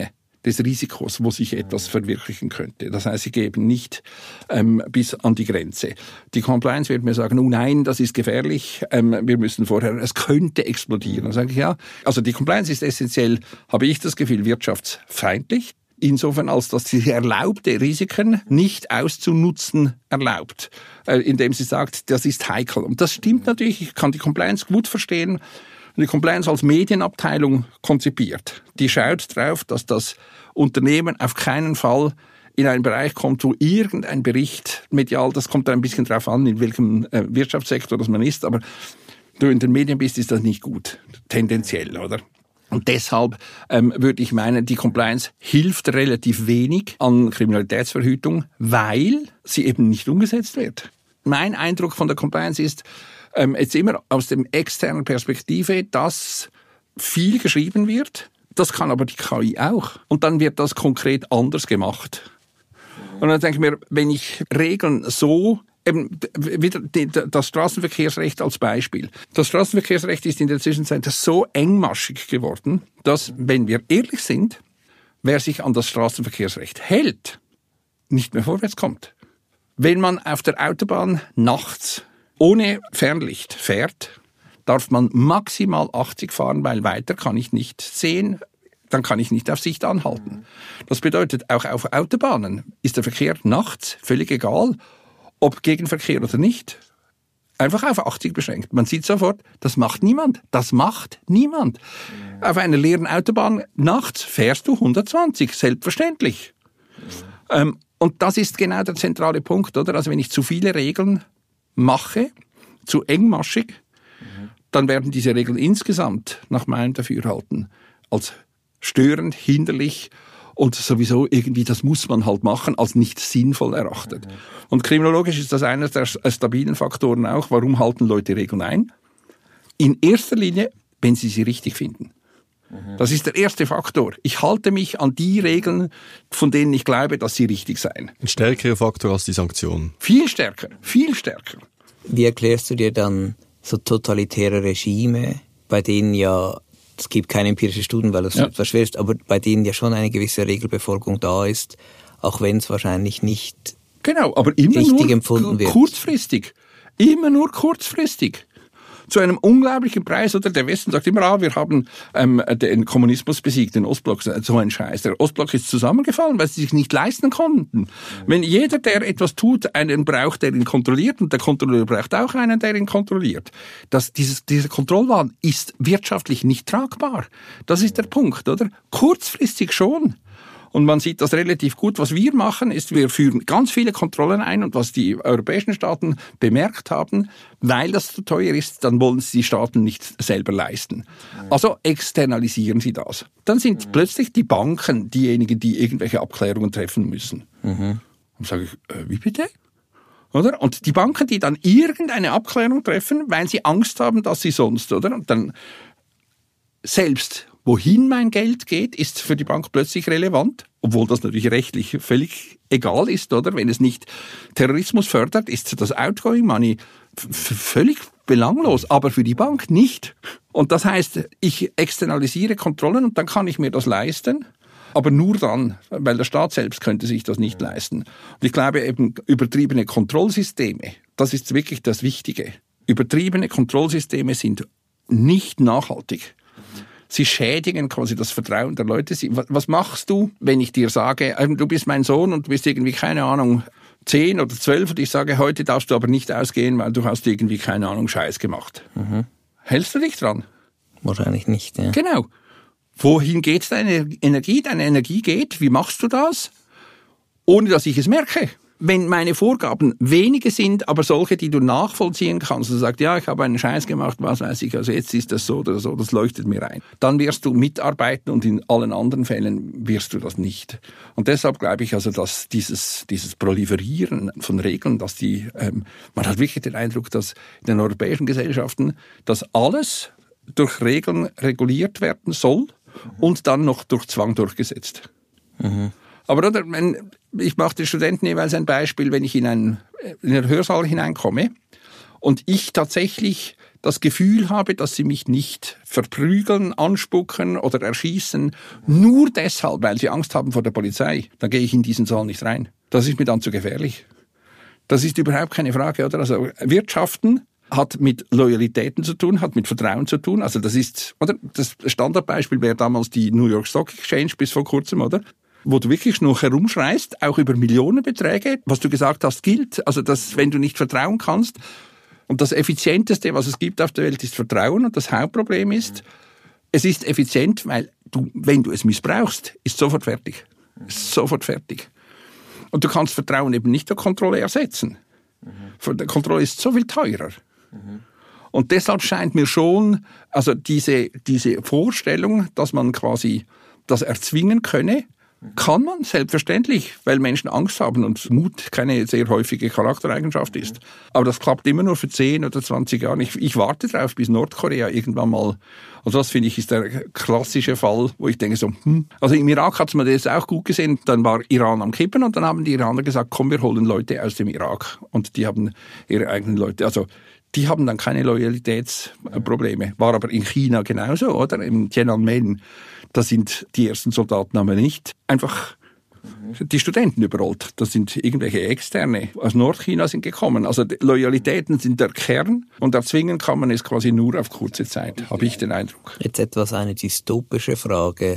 des Risikos, wo sich etwas verwirklichen könnte. Das heißt, sie gehen nicht ähm, bis an die Grenze. Die Compliance wird mir sagen, oh nein, das ist gefährlich, ähm, wir müssen vorher, es könnte explodieren. Dann sage ich, ja, also die Compliance ist essentiell, habe ich das Gefühl, wirtschaftsfeindlich. Insofern, als dass sie erlaubte Risiken nicht auszunutzen erlaubt, äh, indem sie sagt, das ist heikel. Und das stimmt natürlich, ich kann die Compliance gut verstehen. Die Compliance als Medienabteilung konzipiert. Die schaut drauf, dass das Unternehmen auf keinen Fall in einen Bereich kommt, wo irgendein Bericht medial, das kommt da ein bisschen drauf an, in welchem äh, Wirtschaftssektor das man ist, aber du in den Medien bist, ist das nicht gut, tendenziell, oder? Und deshalb ähm, würde ich meinen, die Compliance hilft relativ wenig an Kriminalitätsverhütung, weil sie eben nicht umgesetzt wird. Mein Eindruck von der Compliance ist, ähm, jetzt immer aus der externen Perspektive, dass viel geschrieben wird. Das kann aber die K I auch. Und dann wird das konkret anders gemacht. Und dann denke ich mir, wenn ich Regeln so, eben wieder das Straßenverkehrsrecht als Beispiel. Das Straßenverkehrsrecht ist in der Zwischenzeit so engmaschig geworden, dass, wenn wir ehrlich sind, wer sich an das Straßenverkehrsrecht hält, nicht mehr vorwärts kommt. Wenn man auf der Autobahn nachts ohne Fernlicht fährt, darf man maximal achtzig fahren, weil weiter kann ich nicht sehen, dann kann ich nicht auf Sicht anhalten. Das bedeutet, auch auf Autobahnen ist der Verkehr nachts völlig egal, ob Gegenverkehr oder nicht, einfach auf achtzig beschränkt. Man sieht sofort, das macht niemand. Das macht niemand. Ja. Auf einer leeren Autobahn nachts fährst du hundertzwanzig, selbstverständlich. Ja. Ähm, und das ist genau der zentrale Punkt, oder? Also wenn ich zu viele Regeln mache, zu engmaschig, ja. dann werden diese Regeln insgesamt nach meinem Dafürhalten als störend, hinderlich und sowieso irgendwie, das muss man halt machen, als nicht sinnvoll erachtet. Mhm. Und kriminologisch ist das einer der stabilen Faktoren auch. Warum halten Leute Regeln ein? In erster Linie, wenn sie sie richtig finden. Mhm. Das ist der erste Faktor. Ich halte mich an die Regeln, von denen ich glaube, dass sie richtig seien. Ein stärkerer Faktor als die Sanktionen. Viel stärker, viel stärker. Wie erklärst du dir dann so totalitäre Regime, bei denen ja, es gibt keine empirischen Studien, weil das ja. etwas schwer ist, aber bei denen ja schon eine gewisse Regelbefolgung da ist, auch wenn es wahrscheinlich nicht genau, aber immer richtig nur empfunden wird. Kurzfristig. Immer nur kurzfristig. Zu einem unglaublichen Preis. Oder der Westen sagt immer, ah, wir haben ähm, den Kommunismus besiegt, den Ostblock. So ein Scheiß. Der Ostblock ist zusammengefallen, weil sie sich nicht leisten konnten. Mhm. Wenn jeder, der etwas tut, einen braucht, der ihn kontrolliert, und der Kontrolleur braucht auch einen, der ihn kontrolliert. Das, dieses, dieser Kontrollwahn ist wirtschaftlich nicht tragbar. Das ist der Punkt, oder? Kurzfristig schon. Und man sieht das relativ gut. Was wir machen, ist, wir führen ganz viele Kontrollen ein. Und was die europäischen Staaten bemerkt haben, weil das zu teuer ist, dann wollen sie die Staaten nicht selber leisten. Also externalisieren sie das. Dann sind mhm. plötzlich die Banken diejenigen, die irgendwelche Abklärungen treffen müssen. Mhm. Und sage ich, äh, wie bitte? Oder? Und die Banken, die dann irgendeine Abklärung treffen, weil sie Angst haben, dass sie sonst, oder? Und dann selbst wohin mein Geld geht, ist für die Bank plötzlich relevant, obwohl das natürlich rechtlich völlig egal ist, oder? Wenn es nicht Terrorismus fördert, ist das Outgoing Money f- völlig belanglos, aber für die Bank nicht. Und das heißt, ich externalisiere Kontrollen und dann kann ich mir das leisten, aber nur dann, weil der Staat selbst könnte sich das nicht leisten. Und ich glaube eben, übertriebene Kontrollsysteme, das ist wirklich das Wichtige. Übertriebene Kontrollsysteme sind nicht nachhaltig. Sie schädigen quasi das Vertrauen der Leute. Sie, was machst du, wenn ich dir sage, du bist mein Sohn und du bist irgendwie, keine Ahnung, zehn oder zwölf und ich sage, heute darfst du aber nicht ausgehen, weil du hast irgendwie, keine Ahnung, Scheiß gemacht. Mhm. Hältst du dich dran? Wahrscheinlich nicht, ja. Genau. Wohin geht deine Energie? Deine Energie geht, wie machst du das? Ohne dass ich es merke. Wenn meine Vorgaben wenige sind, aber solche, die du nachvollziehen kannst, und du sagst, ja, ich habe einen Scheiß gemacht, was weiß ich, also jetzt ist das so oder so, das leuchtet mir ein. Dann wirst du mitarbeiten und in allen anderen Fällen wirst du das nicht. Und deshalb glaube ich also, dass dieses, dieses Proliferieren von Regeln, dass die, ähm, man hat wirklich den Eindruck, dass in den europäischen Gesellschaften, dass alles durch Regeln reguliert werden soll und dann noch durch Zwang durchgesetzt. Mhm. Aber oder, ich mache den Studenten jeweils ein Beispiel, wenn ich in einen, in einen Hörsaal hineinkomme und ich tatsächlich das Gefühl habe, dass sie mich nicht verprügeln, anspucken oder erschießen, nur deshalb, weil sie Angst haben vor der Polizei, dann gehe ich in diesen Saal nicht rein. Das ist mir dann zu gefährlich. Das ist überhaupt keine Frage, oder? Also Wirtschaften hat mit Loyalitäten zu tun, hat mit Vertrauen zu tun. Also das ist, oder? Das Standardbeispiel wäre damals die New York Stock Exchange bis vor kurzem, oder? Wo du wirklich noch herumschreist, auch über Millionenbeträge. Was du gesagt hast, gilt. Also, dass, wenn du nicht vertrauen kannst, und das Effizienteste, was es gibt auf der Welt, ist Vertrauen. Und das Hauptproblem ist, es ist effizient, weil du, wenn du es missbrauchst, ist sofort fertig. Ist sofort fertig. Und du kannst Vertrauen eben nicht durch Kontrolle ersetzen. Mhm. Die Kontrolle ist so viel teurer. Mhm. Und deshalb scheint mir schon, also diese, diese Vorstellung, dass man quasi das erzwingen könne, kann man, selbstverständlich, weil Menschen Angst haben und Mut keine sehr häufige Charaktereigenschaft ist. Aber das klappt immer nur für zehn oder zwanzig Jahre. Ich, ich warte darauf, bis Nordkorea irgendwann mal, also das finde ich ist der klassische Fall, wo ich denke so, hm. Also im Irak hat man das auch gut gesehen, dann war Iran am Kippen und dann haben die Iraner gesagt, komm, wir holen Leute aus dem Irak. Und die haben ihre eigenen Leute, also die haben dann keine Loyalitätsprobleme. War aber in China genauso, oder? Im Tiananmen, da sind die ersten Soldaten aber nicht einfach die Studenten überrollt. Das sind irgendwelche Externe aus Nordchina sind gekommen. Also Loyalitäten sind der Kern und erzwingen kann man es quasi nur auf kurze Zeit, habe ich den Eindruck. Jetzt etwas eine dystopische Frage.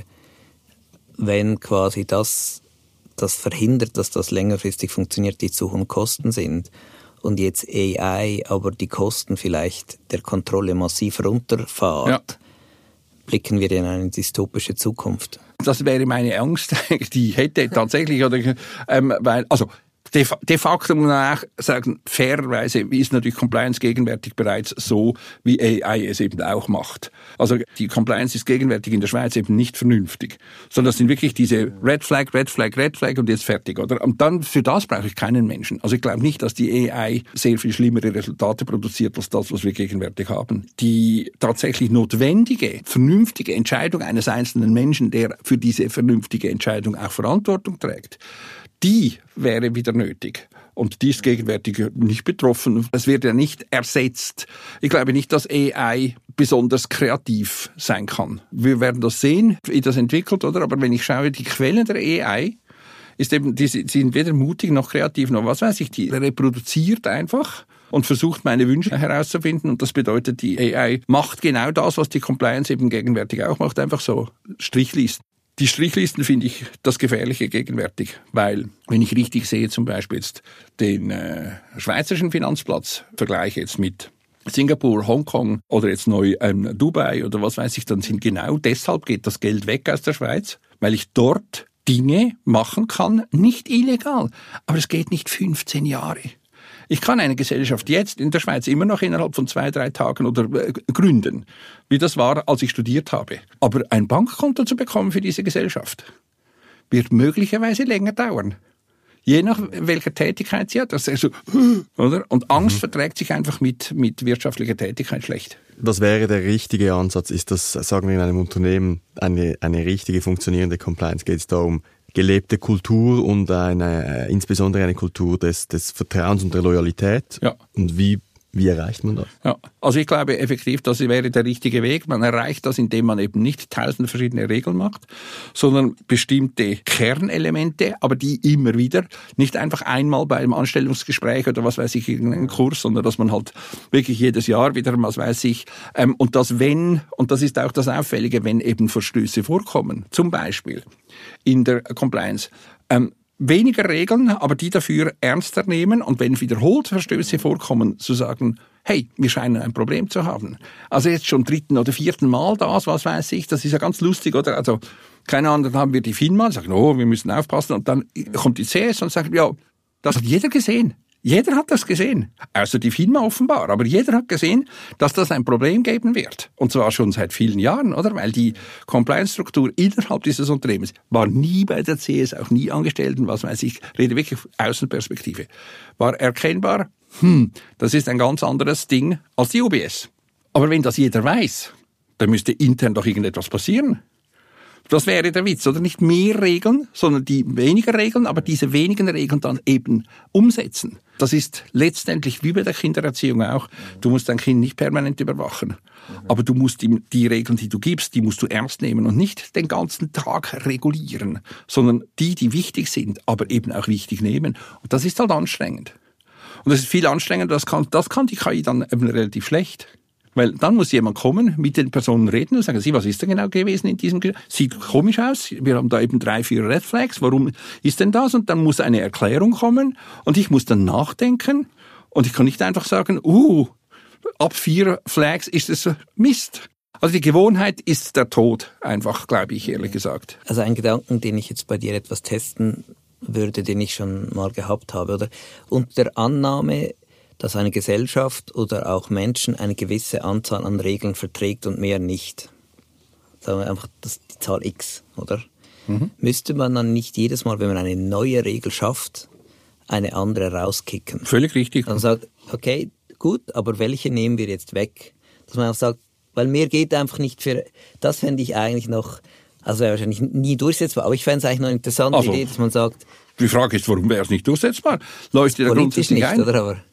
Wenn quasi das, das verhindert, dass das längerfristig funktioniert, die zu hohen Kosten sind, und jetzt A I aber die Kosten vielleicht der Kontrolle massiv runterfährt, ja. Blicken wir in eine dystopische Zukunft. Das wäre meine Angst, die hätte tatsächlich, oder, ähm, weil, also de, de facto nach sagen, fairerweise ist natürlich Compliance gegenwärtig bereits so, wie A I es eben auch macht. Also die Compliance ist gegenwärtig in der Schweiz eben nicht vernünftig, sondern das sind wirklich diese Red Flag, Red Flag, Red Flag und jetzt fertig, oder? Und dann, für das brauche ich keinen Menschen. Also ich glaube nicht, dass die A I sehr viel schlimmere Resultate produziert, als das, was wir gegenwärtig haben. Die tatsächlich notwendige, vernünftige Entscheidung eines einzelnen Menschen, der für diese vernünftige Entscheidung auch Verantwortung trägt, die wäre wieder nötig. Und die ist gegenwärtig nicht betroffen. Es wird ja nicht ersetzt. Ich glaube nicht, dass A I besonders kreativ sein kann. Wir werden das sehen, wie das entwickelt, oder? Aber wenn ich schaue, die Quellen der A I, ist eben, die sind weder mutig noch kreativ noch was weiß ich. Die reproduziert einfach und versucht, meine Wünsche herauszufinden. Und das bedeutet, die A I macht genau das, was die Compliance eben gegenwärtig auch macht, einfach so Strichlisten. Die Strichlisten finde ich das Gefährliche gegenwärtig, weil, wenn ich richtig sehe, zum Beispiel jetzt den äh, schweizerischen Finanzplatz vergleiche jetzt mit Singapur, Hongkong oder jetzt neu ähm, Dubai oder was weiß ich, dann sind genau deshalb geht das Geld weg aus der Schweiz, weil ich dort Dinge machen kann, nicht illegal, aber es geht nicht fünfzehn Jahre. Ich kann eine Gesellschaft jetzt in der Schweiz immer noch innerhalb von zwei, drei Tagen oder äh, gründen, wie das war, als ich studiert habe. Aber ein Bankkonto zu bekommen für diese Gesellschaft wird möglicherweise länger dauern. Je nach welcher Tätigkeit sie hat. Das ist so, oder? Und Angst mhm. verträgt sich einfach mit, mit wirtschaftlicher Tätigkeit schlecht. Was wäre der richtige Ansatz? Ist das, sagen wir in einem Unternehmen, eine, eine richtige funktionierende Compliance? Geht es da um gelebte Kultur und eine, insbesondere eine Kultur des, des Vertrauens und der Loyalität? Ja. Und wie, wie erreicht man das? Ja, also ich glaube effektiv, das wäre der richtige Weg. Man erreicht das, indem man eben nicht tausend verschiedene Regeln macht, sondern bestimmte Kernelemente, aber die immer wieder, nicht einfach einmal bei einem Anstellungsgespräch oder was weiß ich, irgendeinen Kurs, sondern dass man halt wirklich jedes Jahr wieder, was weiß ich, ähm, und das wenn, und das ist auch das Auffällige, wenn eben Verstöße vorkommen, zum Beispiel in der Compliance, ähm, weniger Regeln, aber die dafür ernster nehmen und wenn wiederholt Verstöße vorkommen, zu sagen, hey, wir scheinen ein Problem zu haben. Also jetzt schon dritten oder vierten Mal das, was weiß ich, das ist ja ganz lustig, oder? Also, keine Ahnung, dann haben wir die FINMA, sagen, oh, wir müssen aufpassen und dann kommt die C S und sagt, ja, das hat jeder gesehen. Jeder hat das gesehen, außer die FINMA offenbar, aber jeder hat gesehen, dass das ein Problem geben wird. Und zwar schon seit vielen Jahren, oder? Weil die Compliance-Struktur innerhalb dieses Unternehmens war nie bei der C S, auch nie Angestellten, was weiß ich, rede wirklich Außenperspektive, war erkennbar, hm, das ist ein ganz anderes Ding als die U B S. Aber wenn das jeder weiß, dann müsste intern doch irgendetwas passieren. Das wäre der Witz, oder? Nicht mehr Regeln, sondern die weniger Regeln, aber diese wenigen Regeln dann eben umsetzen. Das ist letztendlich wie bei der Kindererziehung auch. Du musst dein Kind nicht permanent überwachen. Aber du musst die, die Regeln, die du gibst, die musst du ernst nehmen und nicht den ganzen Tag regulieren, sondern die, die wichtig sind, aber eben auch wichtig nehmen. Und das ist halt anstrengend. Und das ist viel anstrengender, das kann, das kann die K I dann eben relativ schlecht. Weil dann muss jemand kommen, mit den Personen reden und sagen, Sie, was ist denn genau gewesen in diesem, sieht komisch aus, wir haben da eben drei, vier Red Flags, warum ist denn das? Und dann muss eine Erklärung kommen und ich muss dann nachdenken und ich kann nicht einfach sagen, uh, ab vier Flags ist es Mist. Also die Gewohnheit ist der Tod, einfach, glaube ich, ehrlich gesagt. Also ein Gedanken, den ich jetzt bei dir etwas testen würde, den ich schon mal gehabt habe, oder? Unter der Annahme, dass eine Gesellschaft oder auch Menschen eine gewisse Anzahl an Regeln verträgt und mehr nicht. Sagen wir einfach das, die Zahl X, oder? Mhm. Müsste man dann nicht jedes Mal, wenn man eine neue Regel schafft, eine andere rauskicken? Völlig richtig. Und sagt, okay, gut, aber welche nehmen wir jetzt weg? Dass man auch sagt, weil mehr geht einfach nicht für, das fände ich eigentlich noch, also wäre wahrscheinlich nie durchsetzbar, aber ich fände es eigentlich noch eine interessante also, Idee, dass man sagt... Die Frage ist, warum wäre es nicht durchsetzbar? Läuft dir da grundsätzlich nicht, ein? Oder aber?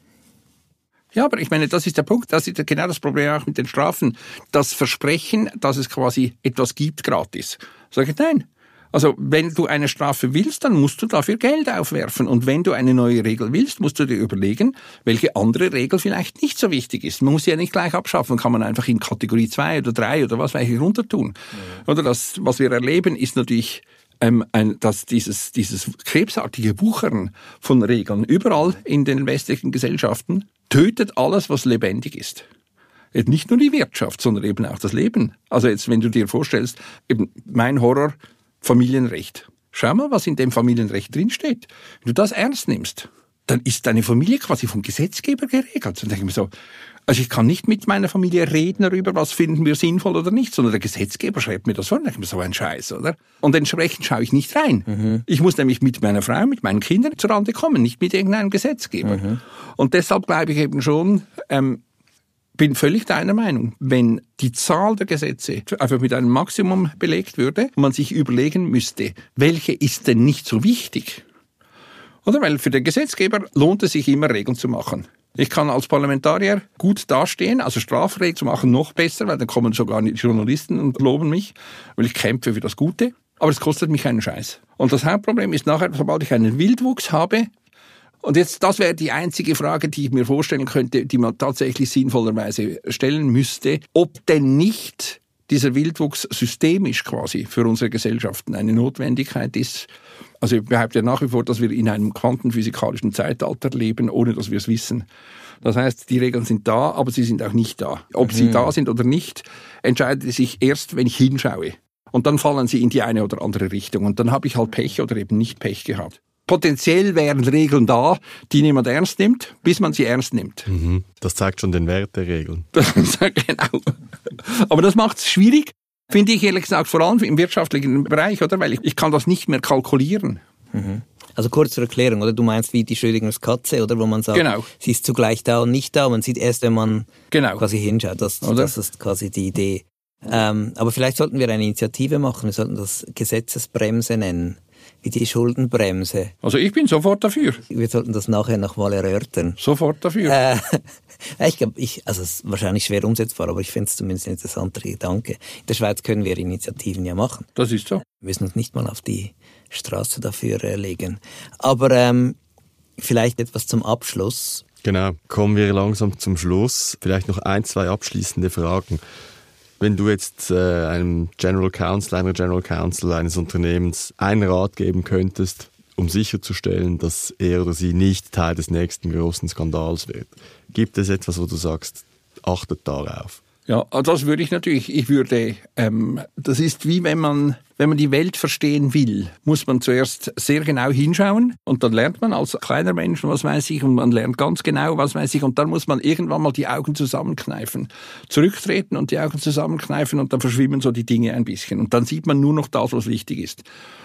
Ja, aber ich meine, das ist der Punkt, das ist genau das Problem auch mit den Strafen. Das Versprechen, dass es quasi etwas gibt gratis. Sag ich, nein. Also wenn du eine Strafe willst, dann musst du dafür Geld aufwerfen. Und wenn du eine neue Regel willst, musst du dir überlegen, welche andere Regel vielleicht nicht so wichtig ist. Man muss sie ja nicht gleich abschaffen, kann man einfach in Kategorie zwei oder drei oder was weiß ich runter tun. Mhm. Oder das, was wir erleben, ist natürlich, ähm, ein, dass dieses, dieses krebsartige Wuchern von Regeln überall in den westlichen Gesellschaften tötet alles, was lebendig ist. Nicht nur die Wirtschaft, sondern eben auch das Leben. Also jetzt, wenn du dir vorstellst, eben mein Horror, Familienrecht. Schau mal, was in dem Familienrecht drinsteht. Wenn du das ernst nimmst, dann ist deine Familie quasi vom Gesetzgeber geregelt. Dann denke ich mir so, also ich kann nicht mit meiner Familie reden darüber, was finden wir sinnvoll oder nicht, sondern der Gesetzgeber schreibt mir das vor. Dann denke ich mir so, ein Scheiß, oder? Und entsprechend schaue ich nicht rein. Mhm. Ich muss nämlich mit meiner Frau, mit meinen Kindern zur Rande kommen, nicht mit irgendeinem Gesetzgeber. Mhm. Und deshalb glaube ich eben schon, ähm, bin völlig deiner Meinung, wenn die Zahl der Gesetze einfach mit einem Maximum belegt würde und man sich überlegen müsste, welche ist denn nicht so wichtig? Oder? Weil für den Gesetzgeber lohnt es sich immer, Regeln zu machen. Ich kann als Parlamentarier gut dastehen, also Strafregeln zu machen noch besser, weil dann kommen sogar die Journalisten und loben mich, weil ich kämpfe für das Gute. Aber es kostet mich einen Scheiß. Und das Hauptproblem ist nachher, sobald ich einen Wildwuchs habe, und jetzt, das wäre die einzige Frage, die ich mir vorstellen könnte, die man tatsächlich sinnvollerweise stellen müsste, ob denn nicht dieser Wildwuchs systemisch quasi für unsere Gesellschaften eine Notwendigkeit ist. Also ich behaupte ja nach wie vor, dass wir in einem quantenphysikalischen Zeitalter leben, ohne dass wir es wissen. Das heißt, die Regeln sind da, aber sie sind auch nicht da. Ob mhm. sie da sind oder nicht, entscheidet sich erst, wenn ich hinschaue. Und dann fallen sie in die eine oder andere Richtung. Und dann habe ich halt Pech oder eben nicht Pech gehabt. Potenziell wären Regeln da, die niemand ernst nimmt, bis man sie ernst nimmt. Mhm. Das zeigt schon den Wert der Regeln. Genau. Aber das macht es schwierig, finde ich ehrlich gesagt, vor allem im wirtschaftlichen Bereich, oder? Weil ich, ich kann das nicht mehr kalkulieren. Mhm. Also kurz zur Erklärung, oder? Du meinst wie die Schrödingers Katze, oder? Wo man sagt, genau. Sie ist zugleich da und nicht da. Man sieht erst, wenn man genau. quasi hinschaut. Das, das ist quasi die Idee. Ähm, aber vielleicht sollten wir eine Initiative machen. Wir sollten das Gesetzesbremse nennen. Wie die Schuldenbremse. Also ich bin sofort dafür. Wir sollten das nachher noch mal erörtern. Sofort dafür. Äh, ich glaube, ich, also es ist wahrscheinlich schwer umsetzbar, aber ich finde es zumindest ein interessanter Gedanke. In der Schweiz können wir Initiativen ja machen. Das ist so. Wir müssen uns nicht mal auf die Straße dafür äh, legen. Aber ähm, vielleicht etwas zum Abschluss. Genau, kommen wir langsam zum Schluss. Vielleicht noch ein, zwei abschließende Fragen. Wenn du jetzt äh, einem General Counsel, einer General Counsel eines Unternehmens einen Rat geben könntest, um sicherzustellen, dass er oder sie nicht Teil des nächsten großen Skandals wird, gibt es etwas, wo du sagst, achtet darauf? Ja, das würde ich natürlich. Ich würde, ähm, das ist wie wenn man, wenn man die Welt verstehen will, muss man zuerst sehr genau hinschauen und dann lernt man als kleiner Mensch, was weiß ich, und man lernt ganz genau, was weiß ich, und dann muss man irgendwann mal die Augen zusammenkneifen, zurücktreten und die Augen zusammenkneifen und dann verschwimmen so die Dinge ein bisschen und dann sieht man nur noch das, was wichtig ist.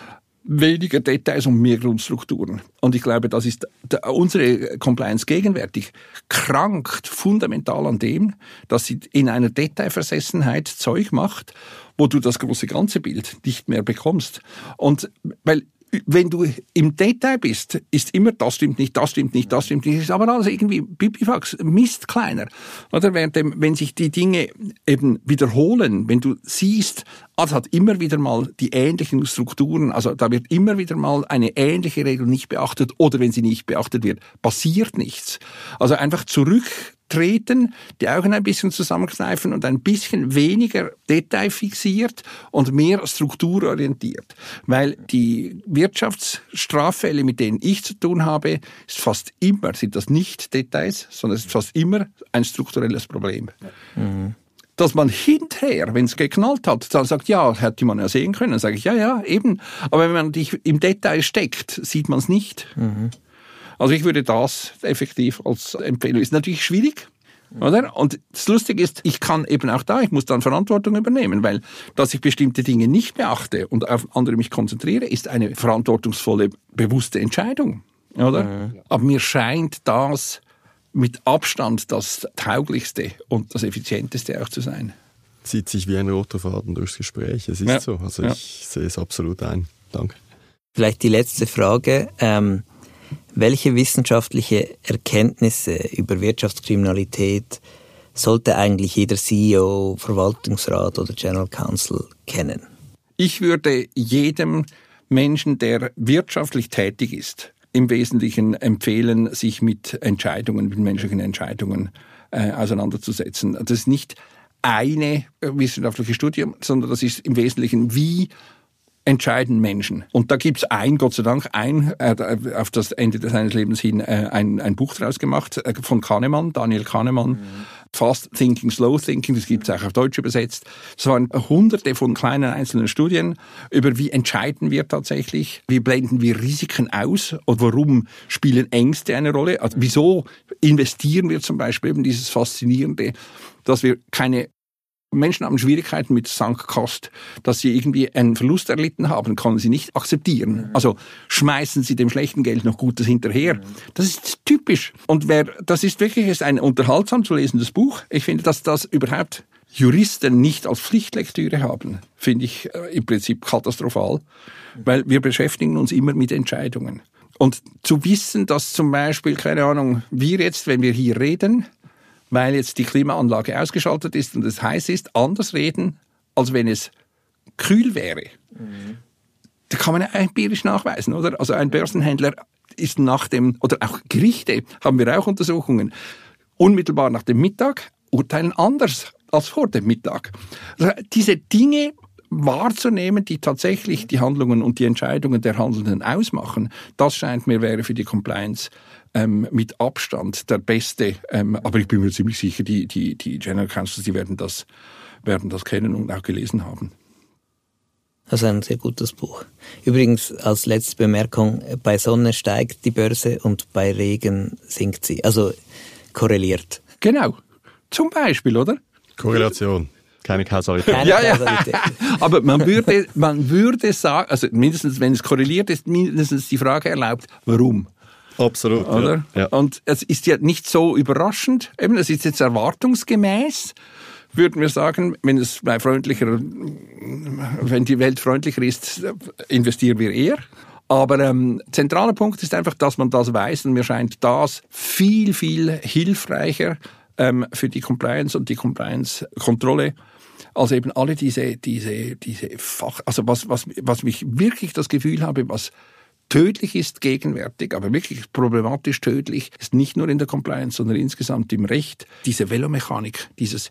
weniger Details und mehr Grundstrukturen. Und ich glaube, das ist unsere Compliance gegenwärtig krankt fundamental an dem, dass sie in einer Detailversessenheit Zeug macht, wo du das große ganze Bild nicht mehr bekommst. Und weil wenn du im Detail bist, ist immer, das stimmt nicht, das stimmt nicht, das stimmt nicht, ist aber alles irgendwie Pipifax, Mist kleiner. Oder während dem, wenn sich die Dinge eben wiederholen, wenn du siehst, es hat immer wieder mal die ähnlichen Strukturen, also da wird immer wieder mal eine ähnliche Regel nicht beachtet oder wenn sie nicht beachtet wird, passiert nichts. Also einfach zurücktreten, die Augen ein bisschen zusammenkneifen und ein bisschen weniger detailfixiert und mehr strukturorientiert. Weil die Wirtschaftsstraffälle, mit denen ich zu tun habe, ist fast immer, sind das nicht Details, sondern es ist fast immer ein strukturelles Problem. Mhm. Dass man hinterher, wenn es geknallt hat, dann sagt, ja, hätte man ja sehen können. Dann sage ich, ja, ja, eben. Aber wenn man dich im Detail steckt, sieht man es nicht. Mhm. Also ich würde das effektiv als Empfehlung. Ist natürlich schwierig, oder? Und das Lustige ist, ich kann eben auch da, ich muss dann Verantwortung übernehmen, weil, dass ich bestimmte Dinge nicht beachte und auf andere mich konzentriere, ist eine verantwortungsvolle, bewusste Entscheidung, oder? Mhm. Aber mir scheint das mit Abstand das Tauglichste und das Effizienteste auch zu sein. Zieht sich wie ein roter Faden durchs Gespräch. Es ist ja so. Also ja. Ich sehe es absolut ein. Danke. Vielleicht die letzte Frage. Ähm, welche wissenschaftliche Erkenntnisse über Wirtschaftskriminalität sollte eigentlich jeder C E O, Verwaltungsrat oder General Counsel kennen? Ich würde jedem Menschen, der wirtschaftlich tätig ist, im Wesentlichen empfehlen, sich mit Entscheidungen, mit menschlichen Entscheidungen äh, auseinanderzusetzen. Das ist nicht eine wissenschaftliche Studie, sondern das ist im Wesentlichen, wie entscheiden Menschen. Und da gibt's ein, Gott sei Dank, ein, äh, auf das Ende seines Lebens hin, äh, ein, ein Buch draus gemacht, äh, von Kahnemann, Daniel Kahnemann, mhm. Fast Thinking, Slow Thinking, das gibt's auch auf Deutsch übersetzt. Es waren hunderte von kleinen einzelnen Studien über, wie entscheiden wir tatsächlich, wie blenden wir Risiken aus und warum spielen Ängste eine Rolle, also wieso investieren wir zum Beispiel eben dieses Faszinierende, dass wir keine Menschen haben Schwierigkeiten mit Sunk Cost, dass sie irgendwie einen Verlust erlitten haben, können sie nicht akzeptieren. Also schmeißen sie dem schlechten Geld noch Gutes hinterher. Das ist typisch. Und wer, das ist wirklich ist ein unterhaltsam zu lesendes Buch. Ich finde, dass das überhaupt Juristen nicht als Pflichtlektüre haben, finde ich äh, im Prinzip katastrophal, weil wir beschäftigen uns immer mit Entscheidungen. Und zu wissen, dass zum Beispiel, keine Ahnung, wir jetzt, wenn wir hier reden, weil jetzt die Klimaanlage ausgeschaltet ist und es heiß ist, anders reden, als wenn es kühl wäre. Mhm. Da kann man ja empirisch nachweisen, oder? Also ein Börsenhändler ist nach dem, oder auch Gerichte, haben wir auch Untersuchungen, unmittelbar nach dem Mittag urteilen anders als vor dem Mittag. Also diese Dinge wahrzunehmen, die tatsächlich die Handlungen und die Entscheidungen der Handelnden ausmachen, das scheint mir wäre für die Compliance ähm, mit Abstand der beste. Ähm, aber ich bin mir ziemlich sicher, die, die, die General Counsels, die werden das, werden das kennen und auch gelesen haben. Das ist ein sehr gutes Buch. Übrigens, als letzte Bemerkung, bei Sonne steigt die Börse und bei Regen sinkt sie. Also korreliert. Genau. Zum Beispiel, oder? Korrelation. Keine Kausalität. Keine ja, Kausalität. Ja. Aber man würde, man würde sagen, also mindestens, wenn es korreliert ist, mindestens die Frage erlaubt, warum? Absolut. Oder? Ja. Ja. Und es ist ja nicht so überraschend. Eben, es ist jetzt erwartungsgemäß, würden wir sagen, wenn es bei freundlicher, wenn die Welt freundlicher ist, investieren wir eher. Aber ähm, zentraler Punkt ist einfach, dass man das weiß und mir scheint das viel, viel hilfreicher ähm, für die Compliance und die Compliance-Kontrolle als eben alle diese, diese, diese Fach, also was, was, was mich wirklich das Gefühl habe, was tödlich ist gegenwärtig, aber wirklich problematisch tödlich, ist nicht nur in der Compliance, sondern insgesamt im Recht, diese Velomechanik, dieses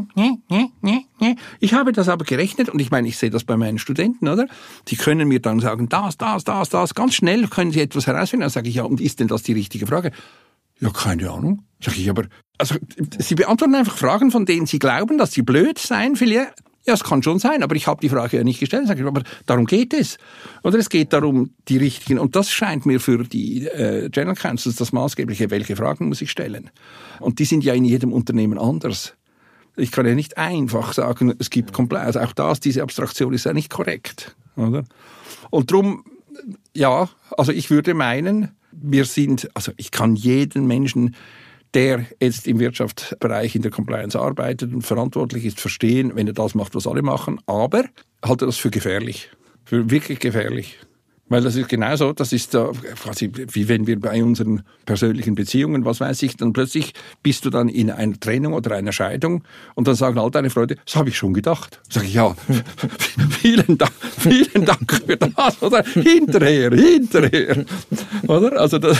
ich habe das aber gerechnet und ich meine, ich sehe das bei meinen Studenten, oder? Die können mir dann sagen, das, das, das, das, ganz schnell können sie etwas herausfinden. Dann sage ich, ja, und ist denn das die richtige Frage? Ja, keine Ahnung. Sag ich, aber, also, sie beantworten einfach Fragen, von denen sie glauben, dass sie blöd sein, vielleicht. Ja, es kann schon sein, aber ich habe die Frage ja nicht gestellt. Sag ich, aber darum geht es. Oder es geht darum, die richtigen, und das scheint mir für die äh, General Counsels das Maßgebliche, welche Fragen muss ich stellen. Und die sind ja in jedem Unternehmen anders. Ich kann ja nicht einfach sagen, es gibt Compliance. Also auch das, diese Abstraktion ist ja nicht korrekt. Oder? Und darum ja, also ich würde meinen, wir sind, also ich kann jeden Menschen, der jetzt im Wirtschaftsbereich in der Compliance arbeitet und verantwortlich ist, verstehen, wenn er das macht, was alle machen, aber halte das für gefährlich, für wirklich gefährlich. Weil das ist genauso, das ist da quasi wie wenn wir bei unseren persönlichen Beziehungen, was weiß ich, dann plötzlich bist du dann in einer Trennung oder einer Scheidung und dann sagen all deine Freunde, das habe ich schon gedacht. Sag ich, ja, vielen Dank, vielen Dank für das, oder? Hinterher, hinterher. Oder? Also das,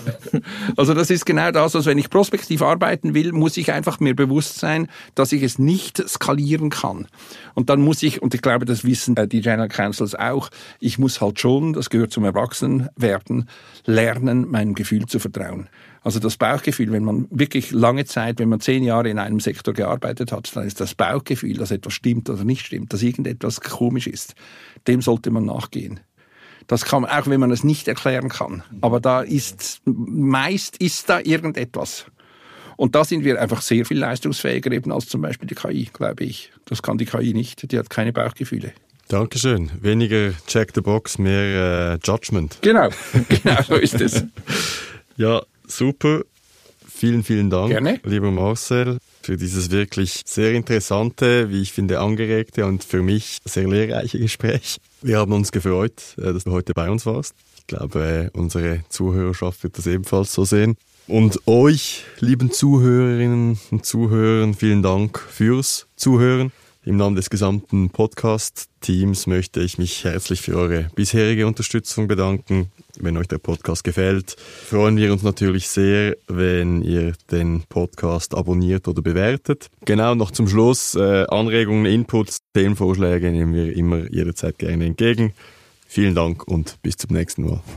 also das ist genau das, also wenn ich prospektiv arbeiten will, muss ich einfach mir bewusst sein, dass ich es nicht skalieren kann. Und dann muss ich, und ich glaube, das wissen die General Counsels auch, ich muss halt schon, das gehört zum Erwachsenwerden, lernen, meinem Gefühl zu vertrauen. Also das Bauchgefühl, wenn man wirklich lange Zeit, wenn man zehn Jahre in einem Sektor gearbeitet hat, dann ist das Bauchgefühl, dass etwas stimmt oder nicht stimmt, dass irgendetwas komisch ist, dem sollte man nachgehen. Das kann man, auch wenn man es nicht erklären kann. Aber da ist, meist ist da irgendetwas. Und da sind wir einfach sehr viel leistungsfähiger eben als zum Beispiel die K I, glaube ich. Das kann die K I nicht, die hat keine Bauchgefühle. Dankeschön. Weniger Check the Box, mehr äh, Judgment. Genau, genau so ist es. Ja, super. Vielen, vielen Dank, Gerne. Lieber Marcel, für dieses wirklich sehr interessante, wie ich finde, angeregte und für mich sehr lehrreiche Gespräch. Wir haben uns gefreut, dass du heute bei uns warst. Ich glaube, unsere Zuhörerschaft wird das ebenfalls so sehen. Und euch, lieben Zuhörerinnen und Zuhörern, vielen Dank fürs Zuhören. Im Namen des gesamten Podcast-Teams möchte ich mich herzlich für eure bisherige Unterstützung bedanken. Wenn euch der Podcast gefällt, freuen wir uns natürlich sehr, wenn ihr den Podcast abonniert oder bewertet. Genau, noch zum Schluss, äh, Anregungen, Inputs, Themenvorschläge nehmen wir immer jederzeit gerne entgegen. Vielen Dank und bis zum nächsten Mal.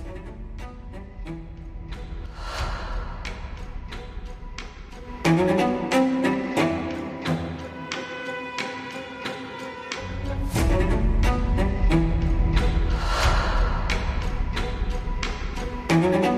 Thank you.